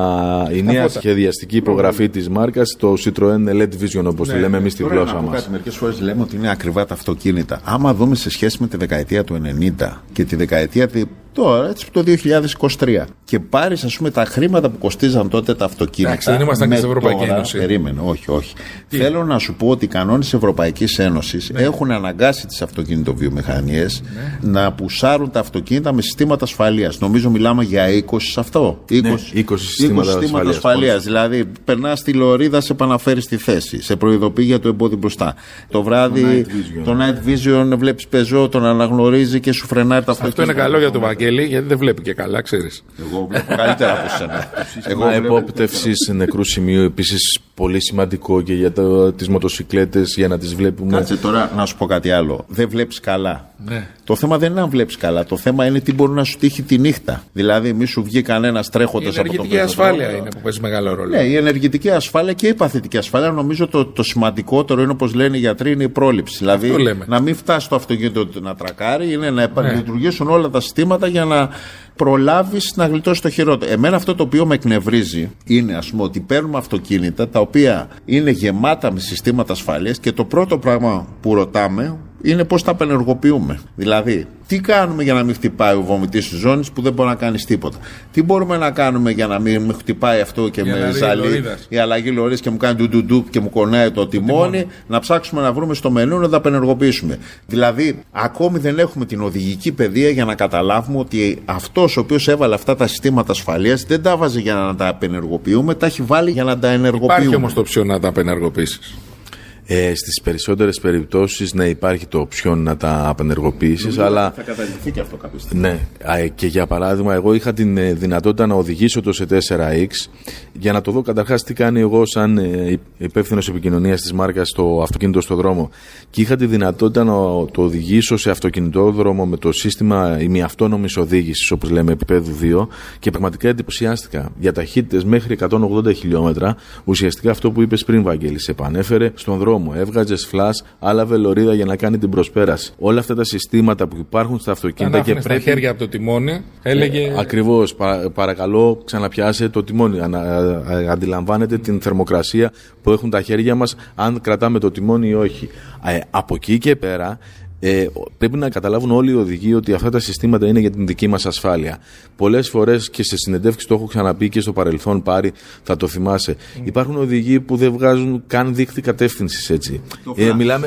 η νέα σχεδιαστική υπογραφή της μάρκας, το Citroën LED Vision, όπως το λέμε εμείς στη γλώσσα μας. Μερικές φορές λέμε ότι είναι ακριβά τα αυτοκίνητα. Άμα δούμε σε σχέση με τη δεκαετία του 90 και τη δεκαετία τώρα, έτσι, το 2023, και πάρεις, ας πούμε, τα χρήματα που κοστίζαν τότε τα αυτοκίνητα. Εντάξει, δεν ήμασταν και στην Ευρωπαϊκή Ένωση. Περίμενε, όχι. Θέλω να σου πω ότι οι κανόνες της Ευρωπαϊκής Ένωσης έχουν αναγκάσει τις αυτοκινητοβιομηχανίες να πουσάρουν τα αυτοκίνητα με συστήματα ασφαλείας. Νομίζω μιλάμε για 20 σε αυτό. 20 συστήματα ασφαλείας. Δηλαδή, περνάς τη λωρίδα, σε επαναφέρει στη θέση, σε προειδοποιεί για το εμπόδιο μπροστά. Το βράδυ, το night vision, βλέπεις πεζό, τον αναγνωρίζει και σου φρενάρει τα αυτοκίνητα. Αυτό είναι καλό για τον Βαγγέλη, γιατί δεν βλέπει και καλά, ξέρεις. Εγώ βλέπω καλύτερα από σένα. Επόπτευσης νεκρού σημείου, επίσης πολύ σημαντικό και για τις μοτοσικλέτες, για να τις βλέπουμε. Κάτσε τώρα να σου πω κάτι άλλο. Δεν βλέπεις καλά. Ναι. Το θέμα δεν είναι αν βλέπεις καλά. Το θέμα είναι τι μπορεί να σου τύχει τη νύχτα. Δηλαδή, μη σου βγει κανένας τρέχοντας από τον Η ενεργητική ασφάλεια είναι που παίζει μεγάλο ρόλο. Ναι, η ενεργητική ασφάλεια και η παθητική ασφάλεια. Νομίζω το σημαντικότερο είναι, όπως λένε οι γιατροί, είναι η πρόληψη. Δηλαδή, να μην φτάσει το αυτοκίνητο να τρακάρει, είναι να λειτουργήσουν όλα τα συστήματα για να προλάβεις να γλιτώσεις το χειρότερο. Εμένα αυτό το οποίο με εκνευρίζει είναι, ας πούμε, ότι παίρνουμε αυτοκίνητα τα οποία είναι γεμάτα με συστήματα ασφάλειας και το πρώτο πράγμα που ρωτάμε είναι πώς τα απενεργοποιούμε. Δηλαδή, τι κάνουμε για να μην χτυπάει ο βομητής της ζώνης που δεν μπορεί να κάνεις τίποτα. Τι μπορούμε να κάνουμε για να μην χτυπάει αυτό και με ζαλί, η αλλαγή λωρίδας και μου κάνει ντουντουντου και μου κονάει το τιμόνι. Να ψάξουμε να βρούμε στο μενού να τα απενεργοποιήσουμε. Δηλαδή, ακόμη δεν έχουμε την οδηγική παιδεία για να καταλάβουμε ότι αυτός ο οποίος έβαλε αυτά τα συστήματα ασφαλείας δεν τα βάζει για να τα απενεργοποιούμε, τα έχει βάλει για να τα ενεργοποιούμε. Υπάρχει όμως το οψιόν να τα απενεργοποιήσεις. Στις περισσότερες περιπτώσεις ναι, υπάρχει το οψιόν να τα απενεργοποιήσεις, αλλά θα καταργηθεί και αυτό κάποια στιγμή. Ναι, και για παράδειγμα εγώ είχα την δυνατότητα να οδηγήσω το C4X για να το δω καταρχάς τι κάνει εγώ σαν υπεύθυνος επικοινωνίας της μάρκας στο αυτοκίνητο στο δρόμο, και είχα τη δυνατότητα να το οδηγήσω σε αυτοκινητόδρομο με το σύστημα ημιαυτόνομης οδήγησης, όπως λέμε, επίπεδου 2, και πραγματικά εντυπωσιάστηκα για ταχύτητες μέχρι 180 χιλιόμετρα. Ουσιαστικά αυτό που είπες πριν, Βαγγέλη, σε επανέφερε στον δρόμο δρόμο, έβγαζες φλας, άλλαβε λωρίδα για να κάνει την προσπέραση. Όλα αυτά τα συστήματα που υπάρχουν στα αυτοκίνητα και πρέπει. Τα χέρια από το τιμόνι, έλεγε. Ακριβώς, παρακαλώ, ξαναπιάσε το τιμόνι. Αντιλαμβάνετε την θερμοκρασία που έχουν τα χέρια μας, αν κρατάμε το τιμόνι ή όχι. Από εκεί και πέρα. Πρέπει να καταλάβουν όλοι οι οδηγοί ότι αυτά τα συστήματα είναι για την δική μας ασφάλεια. Πολλές φορές και σε συνεντεύξεις το έχω ξαναπεί και στο παρελθόν, Πάρη, θα το θυμάσαι. Υπάρχουν οδηγοί που δεν βγάζουν καν δείκτη κατεύθυνσης, έτσι. Μιλάμε.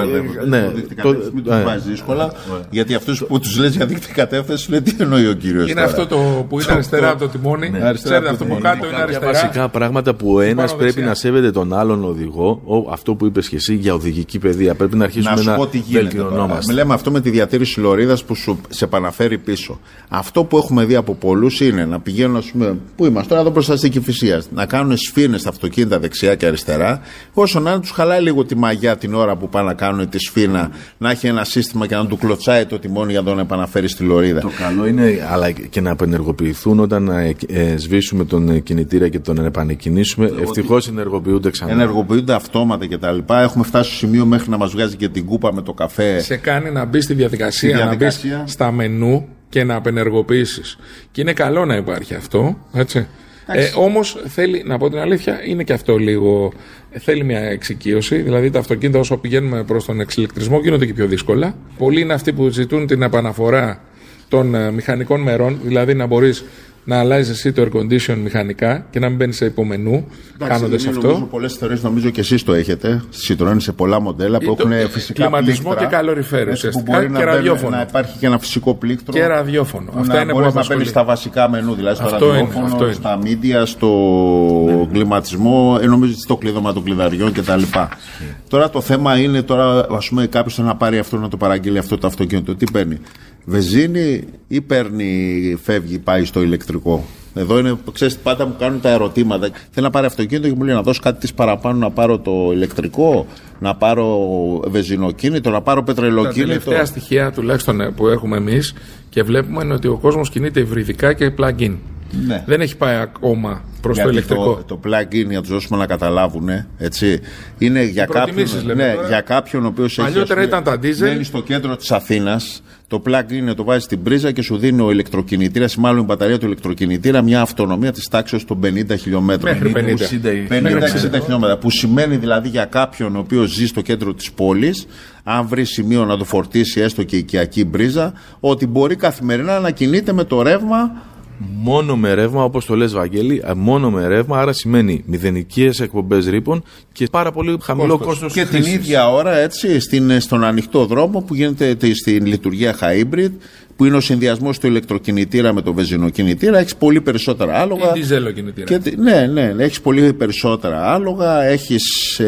Μην τους βάζεις δύσκολα, γιατί αυτούς που τους λες για δείκτη κατεύθυνση λένε τι εννοεί ο κύριος. Είναι αυτό που είναι αριστερά από το τιμόνι. Ξέρετε, αυτό που κάτω είναι αριστερά. Βασικά πράγματα που ο ένας πρέπει να σέβεται τον άλλον οδηγό, αυτό που είπες και εσύ για οδηγική παιδεία. Πρέπει να αρχίσουμε να βελτιωνόμαστε. Λέμε αυτό με τη διατήρηση λωρίδας που σου σε επαναφέρει πίσω. Αυτό που έχουμε δει από πολλούς είναι να πηγαίνουν, ας πούμε, πού είμαστε τώρα, εδώ μπροστά στην Κηφισία, να κάνουν σφήνες στα αυτοκίνητα δεξιά και αριστερά, όσο να τους χαλάει λίγο τη μαγιά την ώρα που πάνε να κάνουν τη σφήνα, να έχει ένα σύστημα και να του κλωτσάει το τιμόνι για να τον επαναφέρει στη λωρίδα. Το καλό είναι αλλά και να απενεργοποιηθούν όταν σβήσουμε τον κινητήρα και τον επανεκκινήσουμε. Ευτυχώς ενεργοποιούνται ξανά. Ενεργοποιούνται αυτόματα κτλ. Έχουμε φτάσει στο σημείο μέχρι να μας βγάζει και την κούπα με το καφέ. Σε κάνει να μπει στη διαδικασία, να μπει στα μενού και να απενεργοποιήσεις. Και είναι καλό να υπάρχει αυτό, έτσι. Όμως θέλει, να πω την αλήθεια, είναι και αυτό λίγο. Θέλει μια εξοικείωση. Δηλαδή τα αυτοκίνητα όσο πηγαίνουμε προς τον εξηλεκτρισμό γίνονται και πιο δύσκολα. Πολλοί είναι αυτοί που ζητούν την επαναφορά των μηχανικών μερών, δηλαδή να μπορείς να αλλάζεις εσύ το air condition μηχανικά και να μην μπαίνεις σε υπομενού κάνοντας αυτό. Πολλές θεωρίες νομίζω και εσείς το έχετε. Citroën σε πολλά μοντέλα που έχουν φυσικά κλιματισμό και καλοριφέρ ουσιαστικά και ραδιόφωνο. Να υπάρχει και ένα φυσικό πλήκτρο. Και ραδιόφωνο. Αυτά είναι που να παίρνεις στα βασικά μενού, δηλαδή στο ραδιόφωνο, στα media, στο κλιματισμό, νομίζω στο κλείδωμα των κλειδαριών κτλ. Τώρα το θέμα είναι, ας πούμε, κάποιος θέλει να πάρει αυτό, να το παραγγείλει αυτό το αυτοκίνητο. Τι παίρνει? Βενζίνη ή φεύγει, πάει στο ηλεκτρικό? Εδώ είναι, ξέρεις, πάντα μου κάνουν τα ερωτήματα. Θέλω να πάρει αυτοκίνητο και μου λέει να δώσω κάτι της παραπάνω, να πάρω το ηλεκτρικό, να πάρω βενζινοκίνητο, να πάρω πετρελοκίνητο. Τα τελευταία στοιχεία τουλάχιστον που έχουμε εμείς και βλέπουμε είναι ότι ο κόσμος κινείται υβριδικά και plug-in. Ναι. Δεν έχει πάει ακόμα προς το ηλεκτρικό. Το plug-in, για τους δώσουμε να καταλάβουν, έτσι, είναι για κάποιον ο οποίος μένει στο κέντρο της Αθήνας. Το plug-in το βάζει στην πρίζα και σου δίνει ο ηλεκτροκινητήρας, μάλλον η μπαταρία του ηλεκτροκινητήρα, μια αυτονομία της τάξης των 50 χιλιόμετρων. Μέχρι 50-60 χιλιόμετρα. Που σημαίνει δηλαδή για κάποιον ο οποίος ζει στο κέντρο της πόλης, αν βρει σημείο να το φορτίσει έστω και οικιακή μπρίζα, ότι μπορεί καθημερινά να κινείται με το ρεύμα. Μόνο με ρεύμα, όπως το λες, Βαγγέλη, μόνο με ρεύμα, άρα σημαίνει μηδενικές εκπομπές ρήπων και πάρα πολύ χαμηλό κόστος. Και την ίδια ώρα, έτσι, στον ανοιχτό δρόμο που γίνεται στην λειτουργία hybrid, που είναι ο συνδυασμός του ηλεκτροκινητήρα με το βενζινοκινητήρα, έχεις πολύ περισσότερα άλογα. Ή διζελοκινητήρα. Ναι, έχεις πολύ περισσότερα άλογα, έχεις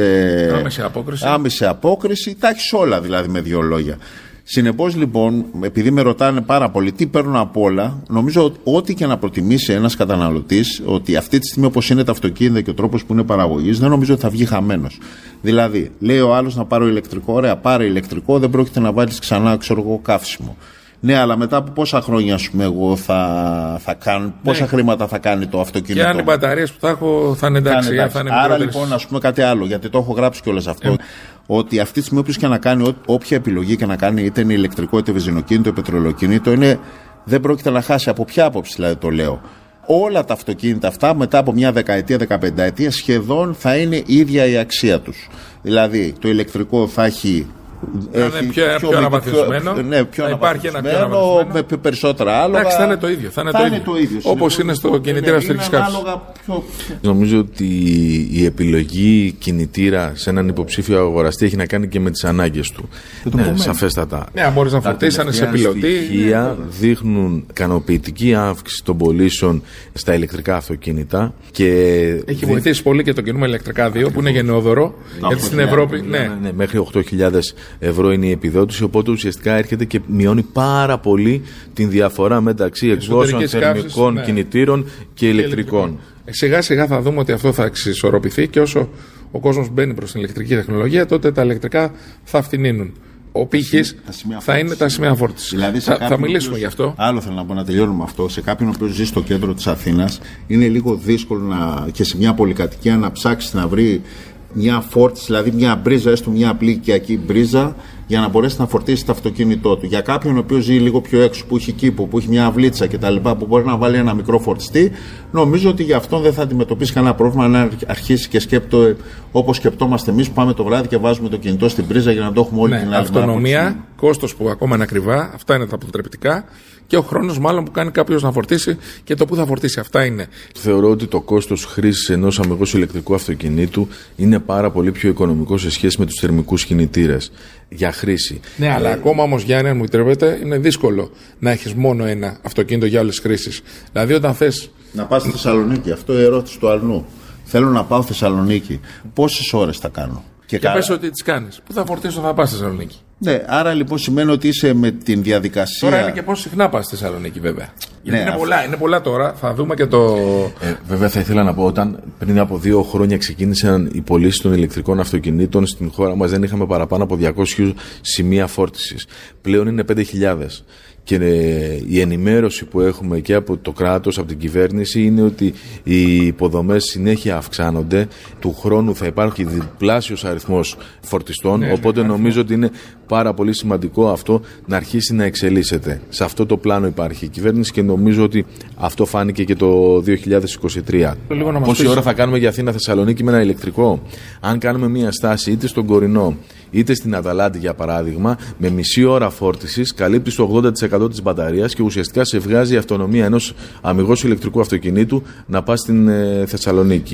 άμεση απόκριση, τα έχεις όλα δηλαδή με δύο λόγια. Συνεπώς λοιπόν, επειδή με ρωτάνε πάρα πολύ τι παίρνουν απ' όλα, νομίζω ότι ό,τι και να προτιμήσει ένας καταναλωτής, ότι αυτή τη στιγμή όπως είναι τα αυτοκίνητα και ο τρόπος που είναι παραγωγής, δεν νομίζω ότι θα βγει χαμένος. Δηλαδή, λέει ο άλλος να πάρω ηλεκτρικό, ωραία, πάρε ηλεκτρικό, δεν πρόκειται να βάλεις ξανά, καύσιμο. Ναι, αλλά μετά από πόσα χρόνια, ας πούμε, εγώ θα κάνω, πόσα χρήματα θα κάνει το αυτοκίνητο. Και αν οι μπαταρίες που θα έχω θα είναι εντάξει. Άρα λοιπόν, ας πούμε κάτι άλλο, γιατί το έχω γράψει κιόλας αυτό. Ότι αυτή τη στιγμή όποιος και να κάνει, όποια επιλογή και να κάνει, είτε είναι ηλεκτρικό, είτε βενζινοκίνητο, είτε πετρελοκίνητο, δεν πρόκειται να χάσει. Από ποια άποψη δηλαδή το λέω? Όλα τα αυτοκίνητα αυτά μετά από μια δεκαετία, 15 ετία σχεδόν θα είναι ίδια η αξία τους. Δηλαδή το ηλεκτρικό θα έχει. Είναι πιο αναβαθμισμένο. Ναι, πιο αναβαθμισμένο, με περισσότερα άλογα. Εντάξει, θα είναι το ίδιο. Όπως είναι στο κινητήρα στήριξης καύσης. Νομίζω ότι η επιλογή κινητήρα σε έναν υποψήφιο αγοραστή έχει να κάνει και με τις ανάγκες του. Ναι, σαφέστατα. Ναι, αν μπορείς να φορτίσεις, αν σε πιλωτή. Τα στοιχεία δείχνουν ικανοποιητική αύξηση των πωλήσεων στα ηλεκτρικά αυτοκίνητα. Έχει βοηθήσει πολύ και το κινούμε ηλεκτρικά 2 που είναι γενναιόδωρο. Γιατί στην Ευρώπη. Μέχρι 8.000 ευρώ είναι η επιδότηση, οπότε ουσιαστικά έρχεται και μειώνει πάρα πολύ την διαφορά μεταξύ εκδόσεων θερμικών κινητήρων και ηλεκτρικών. Σιγά σιγά θα δούμε ότι αυτό θα εξισορροπηθεί και όσο ο κόσμος μπαίνει προς την ηλεκτρική τεχνολογία, τότε τα ηλεκτρικά θα φτηνίνουν. Ο πύχης θα είναι τα σημεία φόρτισης. Δηλαδή θα μιλήσουμε γι' αυτό. Άλλο θέλω να πω, να τελειώνουμε αυτό. Σε κάποιον ο οποίος ζει στο κέντρο της Αθήνας, είναι λίγο δύσκολο και σε μια πολυκατοικία να ψάξει να βρει μια φόρτιση, δηλαδή μια μπρίζα, έστω μια απλή οικιακή μπρίζα, για να μπορέσει να φορτίσει το αυτοκίνητό του. Για κάποιον ο οποίος ζει λίγο πιο έξω, που έχει κήπο, που έχει μια αυλίτσα κτλ., που μπορεί να βάλει ένα μικρό φορτιστή, νομίζω ότι για αυτόν δεν θα αντιμετωπίσει κανένα πρόβλημα να αρχίσει και σκέπτεται όπως σκεπτόμαστε εμείς που πάμε το βράδυ και βάζουμε το κινητό στην πρίζα για να το έχουμε όλη την άλλη μέρα. Αυτονομία, κόστος που ακόμα είναι ακριβά, αυτά είναι τα αποτρεπτικά. Και ο χρόνος μάλλον που κάνει κάποιος να φορτίσει και το που θα φορτίσει. Αυτά είναι. Θεωρώ ότι το κόστος χρήσης ενός αμυγός ηλεκτρικού αυτοκινήτου είναι πάρα πολύ πιο οικονομικό σε σχέση με τους θερμικούς κινητήρες για χρήση. Ναι, αλλά ακόμα όμως, Γιάννη, αν μου επιτρέπετε, είναι δύσκολο να έχεις μόνο ένα αυτοκίνητο για όλες τις χρήσεις. Δηλαδή, όταν θες να πας στη Θεσσαλονίκη, αυτό η ερώτηση του Αρνού. Θέλω να πάω Θεσσαλονίκη. Πόσες ώρες θα κάνω? Και πες ότι τις κάνεις. Πού θα φορτίσω, θα πας στη Θεσσαλονίκη? Ναι, άρα λοιπόν σημαίνει ότι είσαι με την διαδικασία. Τώρα είναι και πόσο συχνά πας στη Θεσσαλονίκη, βέβαια. Γιατί είναι πολλά τώρα. Θα δούμε και το. Βέβαια, θα ήθελα να πω, όταν πριν από 2 χρόνια ξεκίνησαν οι πωλήσεις των ηλεκτρικών αυτοκινήτων στην χώρα μας, δεν είχαμε παραπάνω από 200 σημεία φόρτισης. Πλέον είναι 5.000. Και η ενημέρωση που έχουμε και από το κράτος, από την κυβέρνηση, είναι ότι οι υποδομές συνέχεια αυξάνονται. Του χρόνου θα υπάρχει διπλάσιος αριθμός φορτιστών, οπότε νομίζω ότι είναι πάρα πολύ σημαντικό αυτό να αρχίσει να εξελίσσεται. Σε αυτό το πλάνο υπάρχει η κυβέρνηση και νομίζω ότι αυτό φάνηκε και το 2023. Πόση ώρα θα κάνουμε για Αθήνα-Θεσσαλονίκη με ένα ηλεκτρικό? Αν κάνουμε μία στάση είτε στον Κορινό είτε στην Αταλάντη, για παράδειγμα, με μισή ώρα φόρτισης καλύπτεις το 80% της μπαταρίας και ουσιαστικά σε βγάζει η αυτονομία ενός αμυγός ηλεκτρικού αυτοκινήτου να πας στην Θεσσαλονίκη.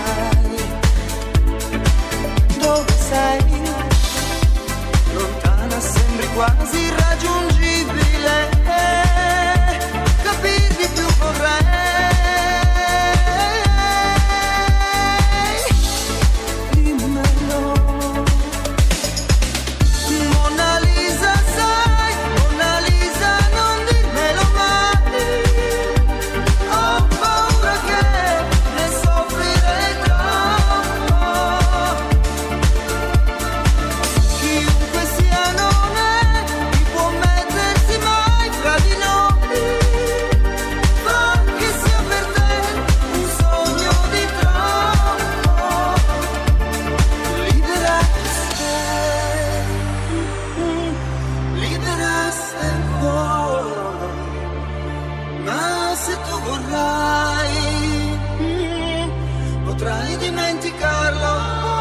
Lontana sembri quasi irraggiungibile, capirti più vorrei. Dimmelo. Mona Lisa, sai, Mona Lisa, non dirmelo mai. Ho paura che ne soffrirei troppo. Chiunque sia non è, chi può mettersi mai fra di noi. Fa che sia per te un sogno di troppo. Libera se il cuore, ma se tu vorrai, potrai dimenticarlo.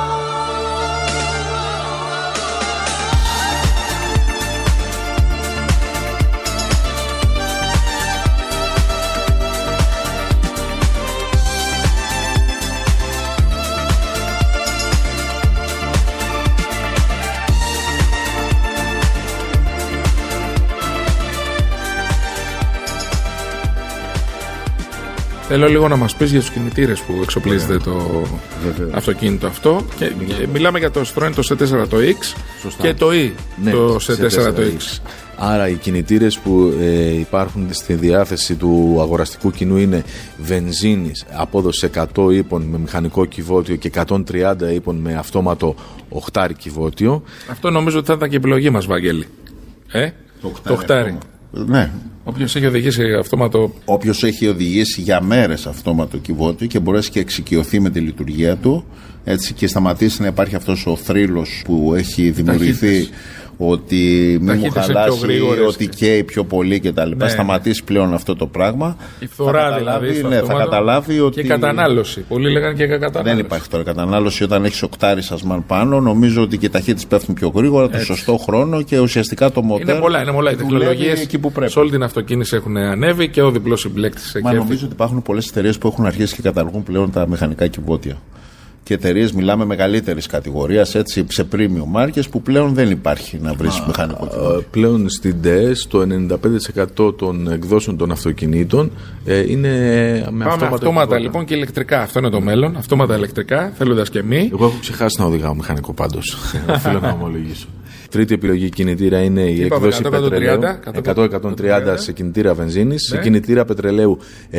Θέλω λίγο να μας πεις για τους κινητήρες που εξοπλίζεται το αυτοκίνητο αυτό. Και μιλάμε για το Citroën το C4 το X. Σωστά. Και το E Ναι, το C4 το X. Άρα οι κινητήρες που υπάρχουν στη διάθεση του αγοραστικού κοινού είναι βενζίνης, απόδοση 100 ύπων με μηχανικό κυβότιο και 130 ύπων με αυτόματο 8 κυβότιο. Αυτό νομίζω ότι θα ήταν και επιλογή μας, Βαγγέλη. Το 8. Ναι. Όποιος έχει οδηγήσει αυτόματο. Όποιος έχει οδηγήσει για μέρες αυτόματο κυβότιο και μπορέσει και εξοικειωθεί με τη λειτουργία του, έτσι, και σταματήσει να υπάρχει αυτός ο θρύλος που έχει δημιουργηθεί, ότι μην μου χαλάσει, ότι καίει πιο πολύ κτλ. Ναι. Σταματήσει πλέον αυτό το πράγμα. Η φθορά δηλαδή. Ναι, θα καταλάβει ότι. Και κατανάλωση. Πολλοί λέγανε και κατανάλωση. Δεν υπάρχει τώρα κατανάλωση όταν έχει 8 σασμάν πάνω. Νομίζω ότι και οι ταχύτητες πέφτουν πιο γρήγορα, το σωστό χρόνο και ουσιαστικά το μοτέρ. Είναι πολλά οι τεχνολογίες. Σε όλη την αυτοκίνηση έχουν ανέβει και ο διπλός συμπλέκτης. Μα νομίζω ότι υπάρχουν πολλές εταιρείες που έχουν αρχίσει και καταργούν πλέον τα μηχανικά κυβότια. Και εταιρείες, μιλάμε μεγαλύτερης κατηγορίας, έτσι, σε premium μάρκες που πλέον δεν υπάρχει να βρεις μηχανικό κυβότιο. Πλέον στην DS το 95% των εκδόσεων των αυτοκινήτων είναι με αυτόματα λοιπόν και ηλεκτρικά. Αυτό είναι το μέλλον. Αυτόματα ηλεκτρικά, θέλοντας και μη. Εγώ έχω ξεχάσει να οδηγάω μηχανικό πάντως. Οφείλω να ομολογήσω. Τρίτη επιλογή κινητήρα είναι η έκδοση πετρελαίου 100-130 σε κινητήρα βενζίνης, Ναι. σε κινητήρα πετρελαίου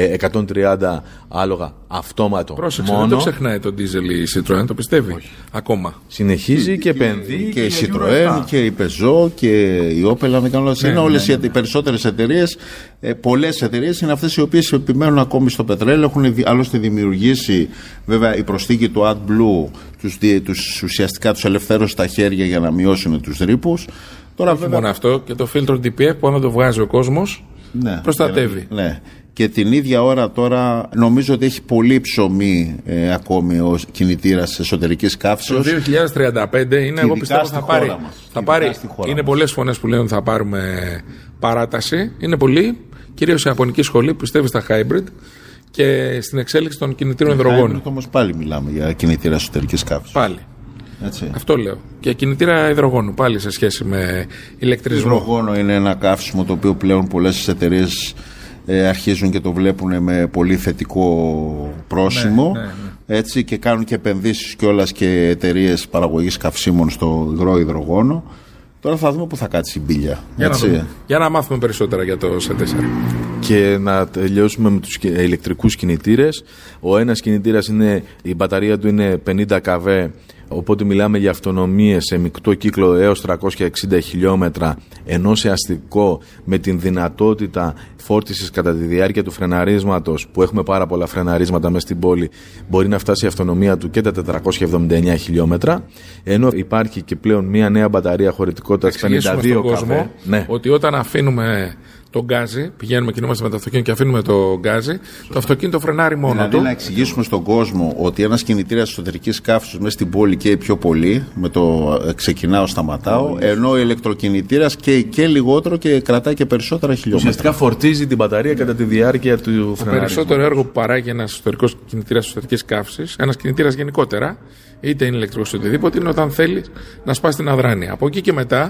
130 άλογα αυτόματο. Πρόσεξε, μόνο. δεν το ξεχνάει το diesel η Citroën, το πιστεύει. Ακόμα. Συνεχίζει και επενδύει. Και η Citroën και η Peugeot και η Opel, αν δεν κάνω λάθος. Είναι όλες οι περισσότερες εταιρείες, πολλές εταιρείες είναι αυτές οι οποίες επιμένουν ακόμη στο πετρέλαιο. Έχουν άλλωστε δημιουργήσει, βέβαια, η προσθήκη του AdBlue ουσιαστικά τους ελευθέρωσε τα χέρια για να μειώσουν τους ρήπους. Τώρα, όχι μόνο αυτό, και το φίλτρο DPF που αν το βγάζει ο κόσμος, ναι, προστατεύει. Ναι. Και την ίδια ώρα τώρα νομίζω ότι έχει πολύ ψωμί ακόμη ο κινητήρας εσωτερικής καύσεως. Το 2035 είναι, εγώ πιστεύω θα πάρει. Είναι πολλές φωνές που λένε ότι θα πάρουμε παράταση. Είναι πολλοί, κυρίως η Ιαπωνική σχολή που πιστεύει στα hybrid και στην εξέλιξη των κινητήρων υδρογόνου. Όμως πάλι μιλάμε για κινητήρα εσωτερικής καύσεως. Πάλι. Έτσι. Αυτό λέω. Και κινητήρα υδρογόνου πάλι σε σχέση με ηλεκτρισμό. Υδρογόνο είναι ένα καύσιμο το οποίο πλέον πολλές εταιρείες αρχίζουν και το βλέπουν με πολύ θετικό πρόσημο. Ναι. Έτσι, και κάνουν και επενδύσεις κιόλας και εταιρείες παραγωγής καυσίμων στο υγρό υδρογόνο. Τώρα θα δούμε πού θα κάτσει η μπίλια. Για να μάθουμε περισσότερα για το C4. Και να τελειώσουμε με τους ηλεκτρικούς κινητήρες. Ο ένας κινητήρας η μπαταρία του είναι 50 kW, οπότε μιλάμε για αυτονομίες σε μεικτό κύκλο έως 360 χιλιόμετρα, ενώ σε αστικό με την δυνατότητα φόρτισης κατά τη διάρκεια του φρεναρίσματος, που έχουμε πάρα πολλά φρεναρίσματα μέσα στην πόλη, μπορεί να φτάσει η αυτονομία του και τα 479 χιλιόμετρα, ενώ υπάρχει και πλέον μια νέα μπαταρία χωρητικότητας 52 kW. Ναι. Ότι όταν αφήνουμε το γκάζι, πηγαίνουμε, κινούμαστε με το αυτοκίνητο και αφήνουμε το γκάζι, το αυτοκίνητο φρενάρει μόνο δηλαδή του. Να εξηγήσουμε στον κόσμο ότι ένας κινητήρας εσωτερικής καύσης μέσα στην πόλη καίει πιο πολύ, με το ξεκινάω, σταματάω, ενώ ο ηλεκτροκινητήρας καίει και λιγότερο και κρατάει και περισσότερα χιλιόμετρα. Ουσιαστικά φορτίζει την μπαταρία κατά τη διάρκεια του φρενάρισματος. Το περισσότερο έργο που παράγει ένας εσωτερικός κινητήρας εσωτερικής καύσης, ένας κινητήρας γενικότερα, είτε είναι ηλεκτρικός είτε οτιδήποτε, είναι όταν θέλει να σπάσει την αδράνεια. Από εκεί και μετά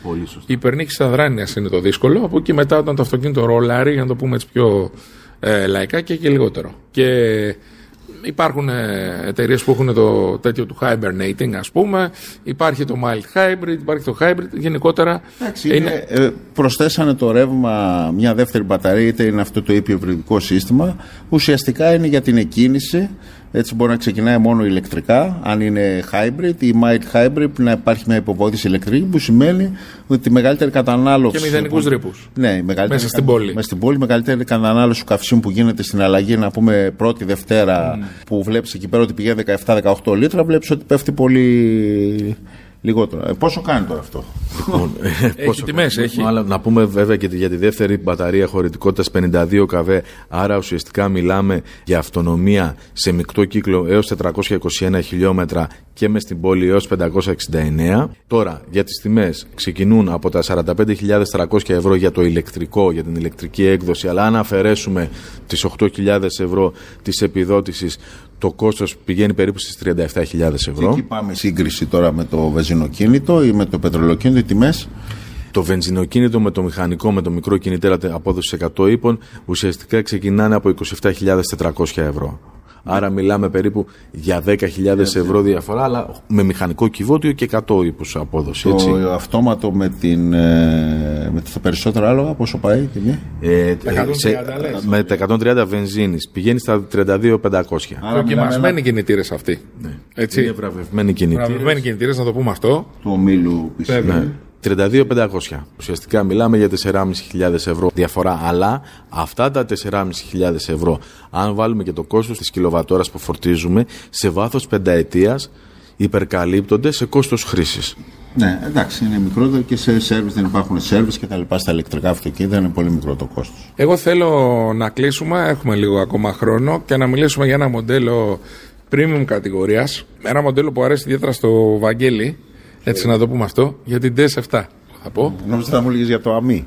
Πολύ σωστά. Η υπερνίκηση αδράνειας είναι το δύσκολο. Από εκεί μετά, όταν το αυτοκίνητο ρολάρει, για να το πούμε έτσι πιο λαϊκά, και λιγότερο. Και υπάρχουν εταιρείες που έχουν το τέτοιο του hibernating, ας πούμε. Υπάρχει το mild hybrid, υπάρχει το hybrid. Γενικότερα προσθέσανε το ρεύμα, μια δεύτερη μπαταρία, είτε είναι αυτό το υβριδικό σύστημα. Ουσιαστικά είναι για την εκκίνηση. Έτσι μπορεί να ξεκινάει μόνο ηλεκτρικά, αν είναι hybrid ή mild hybrid, να υπάρχει μια υποβόηθηση ηλεκτρική, που σημαίνει ότι τη μεγαλύτερη κατανάλωση. Και μηδενικούς ρήπους. Ναι, μέσα στην πόλη. Μέσα στην πόλη, μεγαλύτερη κατανάλωση του καυσίμου που γίνεται στην αλλαγή, να πούμε πρώτη Δευτέρα, που βλέπεις εκεί πέρα ότι πηγαίνει 17-18 λίτρα, βλέπεις ότι πέφτει πολύ λιγότερο. Πόσο κάνει τώρα αυτό? Έχει τιμές, έχει. Αλλά να πούμε βέβαια και για τη δεύτερη μπαταρία χωρητικότητας 52 kW, άρα ουσιαστικά μιλάμε για αυτονομία σε μεικτό κύκλο έως 421 χιλιόμετρα και μες στην πόλη έως 569. Τώρα, για τις τιμές ξεκινούν από τα 45.300 ευρώ για το ηλεκτρικό, για την ηλεκτρική έκδοση, αλλά αν αφαιρέσουμε τις 8.000 ευρώ της επιδότησης, το κόστος πηγαίνει περίπου στις 37.000 ευρώ. Και εκεί πάμε σύγκριση τώρα με το βενζινοκίνητο ή με το πετρελοκίνητο, οι τιμές. Το βενζινοκίνητο με το μηχανικό, με το μικρό κινητήρα απόδοση 100 ύπων, ουσιαστικά ξεκινάνε από 27.400 ευρώ. Άρα μιλάμε περίπου για 10.000 ευρώ διαφορά, αλλά με μηχανικό κυβότιο και 100 ύπους απόδοση. Έτσι. Το αυτόματο με τα περισσότερα άλογα, πόσο πάει η τιμή? Με τα 130 βενζίνης πηγαίνει στα 32.500. Δοκιμασμένοι κινητήρες αυτοί. Ναι. Έτσι. Είναι βραβευμένοι κινητήρες. Βραβευμένοι κινητήρες, να το πούμε αυτό. Του ομίλου PC. Ναι. 32.500. Ουσιαστικά μιλάμε για 4.500 ευρώ διαφορά, αλλά αυτά τα 4.500 ευρώ, αν βάλουμε και το κόστος της κιλοβατόρας που φορτίζουμε, σε βάθος πενταετίας υπερκαλύπτονται σε κόστος χρήσης. Ναι, εντάξει, είναι μικρότερο και σε σέρβις δεν υπάρχουν σέρβις και τα λοιπά. Στα ηλεκτρικά αυτοκίνητα είναι πολύ μικρό το κόστος. Εγώ θέλω να κλείσουμε, έχουμε λίγο ακόμα χρόνο, και να μιλήσουμε για ένα μοντέλο premium κατηγορίας. Ένα μοντέλο που αρέσει ιδιαίτερα στο Βαγγέλη. Έτσι να το πούμε αυτό, για την DS7 θα πω. Νόμιζα θα μου λέγεις για το AMI.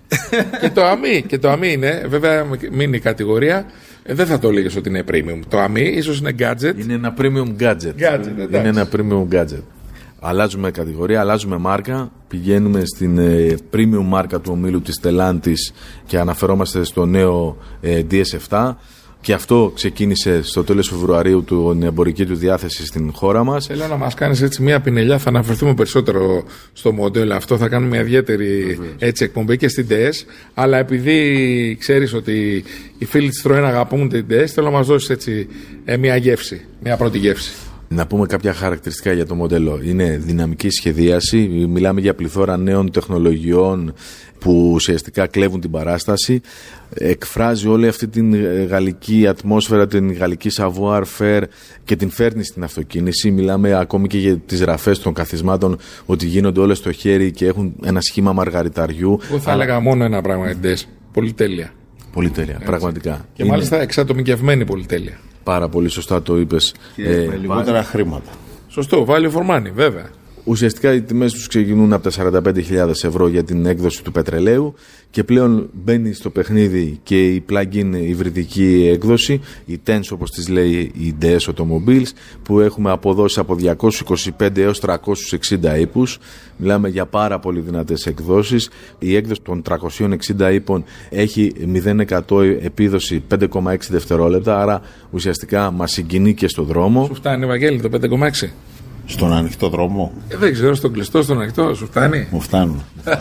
Και το AMI είναι, βέβαια μείνει η κατηγορία, δεν θα το έλεγες ότι είναι premium. Το AMI ίσως είναι gadget. Είναι ένα premium gadget. Είναι ένα premium gadget. Αλλάζουμε κατηγορία, αλλάζουμε μάρκα, πηγαίνουμε στην premium μάρκα του ομίλου της Stellantis και αναφερόμαστε στο νέο DS7. Και αυτό ξεκίνησε στο τέλος Φεβρουαρίου την εμπορική του διάθεση στην χώρα μας. Θέλω να μας κάνεις έτσι μια πινελιά, θα αναφερθούμε περισσότερο στο μοντέλο αυτό, θα κάνουμε μια ιδιαίτερη έτσι, εκπομπή και στην DS. Αλλά επειδή ξέρεις ότι οι φίλοι της Citroën αγαπούν την DS, θέλω να μας δώσεις έτσι μια γεύση, μια πρώτη γεύση. Να πούμε κάποια χαρακτηριστικά για το μοντέλο. Είναι δυναμική σχεδίαση, μιλάμε για πληθώρα νέων τεχνολογιών που ουσιαστικά κλέβουν την παράσταση. Εκφράζει όλη αυτή την γαλλική ατμόσφαιρα, την γαλλική savoir-faire και την φέρνει στην αυτοκίνηση. Μιλάμε ακόμη και για τις ραφές των καθισμάτων, ότι γίνονται όλες στο χέρι και έχουν ένα σχήμα μαργαριταριού. Εγώ θα έλεγα μόνο ένα πράγμα, πολυτέλεια. Πολυτέλεια, πραγματικά. Και μάλιστα εξατομικευμένη πολυτέλεια. Πάρα πολύ σωστά το είπες. Και με λιγότερα χρήματα. Σωστό, value for money, βέβαια. Ουσιαστικά οι τιμές τους ξεκινούν από τα 45.000 ευρώ για την έκδοση του πετρελαίου και πλέον μπαίνει στο παιχνίδι και η plug-in υβριδική έκδοση, η TENS όπως τις λέει η DS Automobiles, που έχουμε αποδόσεις από 225 έως 360 ύπους. Μιλάμε για πάρα πολύ δυνατές εκδόσεις. Η έκδοση των 360 ύπων έχει 0% επίδοση 5,6 δευτερόλεπτα, άρα ουσιαστικά μας συγκινεί και στο δρόμο. Σου φτάνει, Βαγγέλη, το 5,6? Στον ανοιχτό δρόμο. Δεν ξέρω, στον κλειστό, στον ανοιχτό, σου φτάνει? Μου φτάνουν.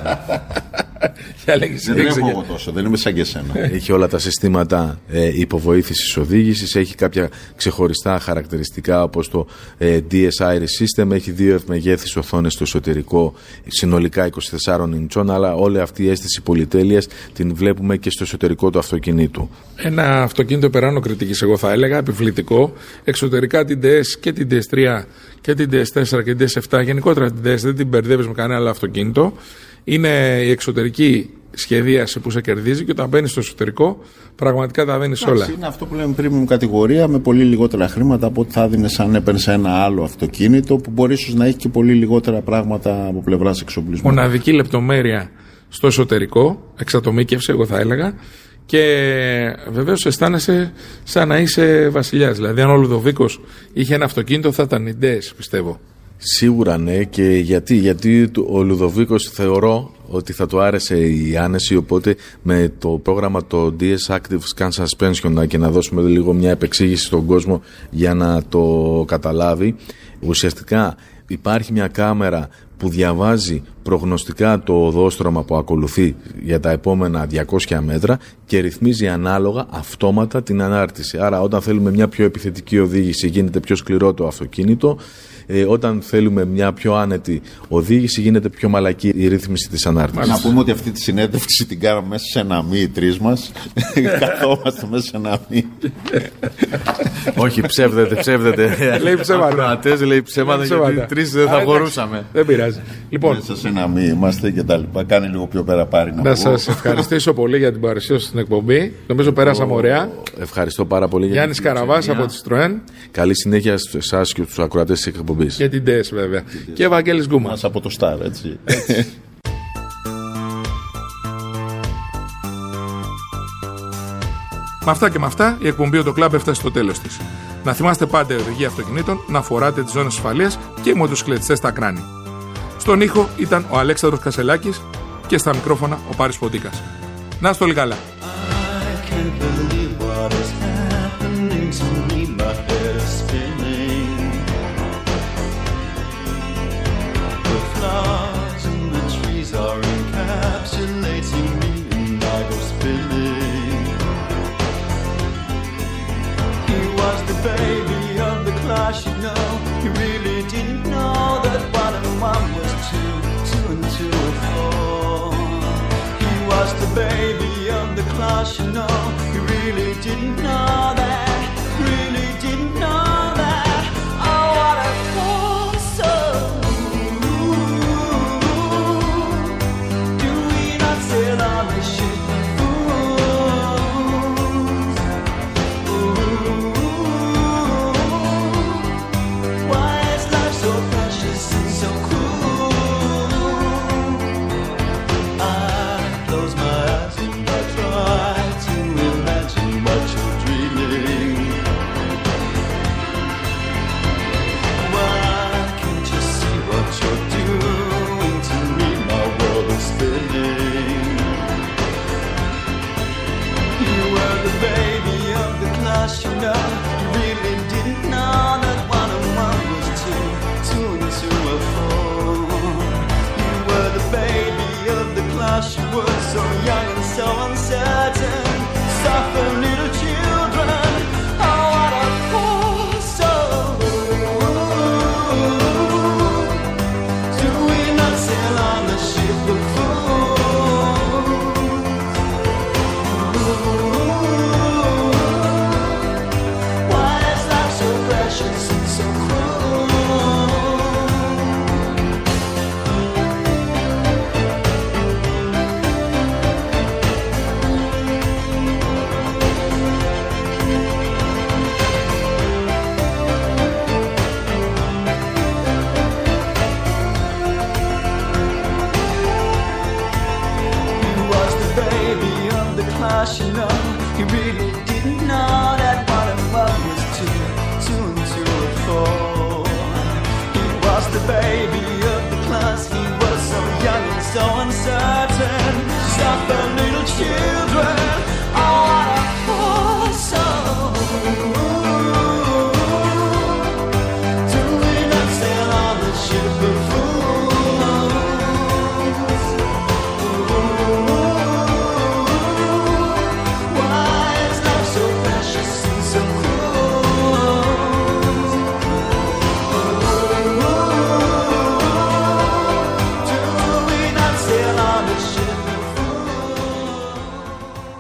Δεν έχω εγώ τόσο, δεν είμαι σαν και εσένα. Έχει όλα τα συστήματα υποβοήθησης οδήγησης, έχει κάποια ξεχωριστά χαρακτηριστικά όπως το DSI System, έχει 2 ευμεγέθεις οθόνες στο εσωτερικό, συνολικά 24 ιντσών, αλλά όλη αυτή η αίσθηση πολυτέλειας την βλέπουμε και στο εσωτερικό του αυτοκινήτου. Ένα αυτοκίνητο περάνω κριτικής, εγώ θα έλεγα, επιβλητικό. Εξωτερικά την DS και την DS3 και την DS4 και την DS7, γενικότερα την DS δεν την μπερδεύεις με κανένα άλλο αυτοκίνητο. Είναι η εξωτερική σχεδίαση που σε κερδίζει και όταν μπαίνεις στο εσωτερικό πραγματικά τα δίνεις όλα. Είναι αυτό που λέμε premium κατηγορία, με πολύ λιγότερα χρήματα από ό,τι θα δίνεις αν έπαιρνες ένα άλλο αυτοκίνητο που μπορεί ίσως να έχει και πολύ λιγότερα πράγματα από πλευράς εξοπλισμού. Μοναδική λεπτομέρεια στο εσωτερικό, εξατομίκευση εγώ θα έλεγα, και βεβαίως αισθάνεσαι σαν να είσαι βασιλιάς. Δηλαδή αν ο Λουδοβίκος είχε ένα αυτοκίνητο θα ήταν η DS, πιστεύω. Σίγουρα ναι, και γιατί ο Λουδοβίκος θεωρώ ότι θα του άρεσε η άνεση, οπότε με το πρόγραμμα το DS Active Scan Suspension, και να δώσουμε λίγο μια επεξήγηση στον κόσμο για να το καταλάβει. Ουσιαστικά υπάρχει μια κάμερα που διαβάζει προγνωστικά το οδόστρωμα που ακολουθεί για τα επόμενα 200 μέτρα και ρυθμίζει ανάλογα αυτόματα την ανάρτηση. Άρα όταν θέλουμε μια πιο επιθετική οδήγηση γίνεται πιο σκληρό το αυτοκίνητο, όταν θέλουμε μια πιο άνετη οδήγηση γίνεται πιο μαλακή η ρύθμιση της ανάρτησης. Να πούμε ότι αυτή τη συνέντευξη την κάναμε μέσα σε ένα μη οι τρεις μας. Καθόμαστε μέσα σε ένα μη. Όχι, ψεύδεται. Λέει ψέματα. Ακροατές λέει ψέματα, γιατί τρεις δεν θα μπορούσαμε. Δεν πειράζει. Λοιπόν, Μέσα σε ένα μη είμαστε και τα λοιπά. Κάνει λίγο πιο πέρα πάρει να σας ευχαριστήσω πολύ για την παρουσία σας στην εκπομπή. Νομίζω περάσαμε ωραία. Ευχαριστώ πάρα πολύ. Γιάννης Καραβάς από τη Citroën. Καλή συνέχεια σε εσάς και τους ακροατές της εκπομπής. Και την TES βέβαια. Και Ευαγγέλης Γκούμας. Μας από το Star, έτσι. Με αυτά και με αυτά, η εκπομπή «Το Κλαμπ» έφτασε στο τέλος της. Να θυμάστε πάντα η οδηγία αυτοκινήτων να φοράτε τις ζώνες ασφαλείας και οι μοτοσυκλετιστές στα κράνη. Στον ήχο ήταν ο Αλέξανδρος Κασελάκης και στα μικρόφωνα ο Πάρης Ποντίκας. Να είστε όλοι καλά. Baby of the class, you know, he really didn't know that 1 and 1 was 2, 2 and 2 were 4. He was the baby of the class, you know, he really didn't know that, really didn't know that. Oh, what a poor soul. Do we not sail on the ship of fools? Why is life so precious and so cruel? I close my eyes and I try to imagine what you're dreaming. Why can't you see what you're doing to me? My world is spinning. You were the baby of the class, you know. You really didn't know that 1 and 1 was 2, 2 and 2 were 4. You were the baby of the class, you were so young and so uncertain. Suffer little children, oh what a poor soul. Do we not sail on the ship of Why is life so precious and so He was the baby of the class, you know. He really didn't know that 1 and 1 was 2, 2 and 2 were 4. He was the baby of the class, he was so young and so uncertain. Suffer little children.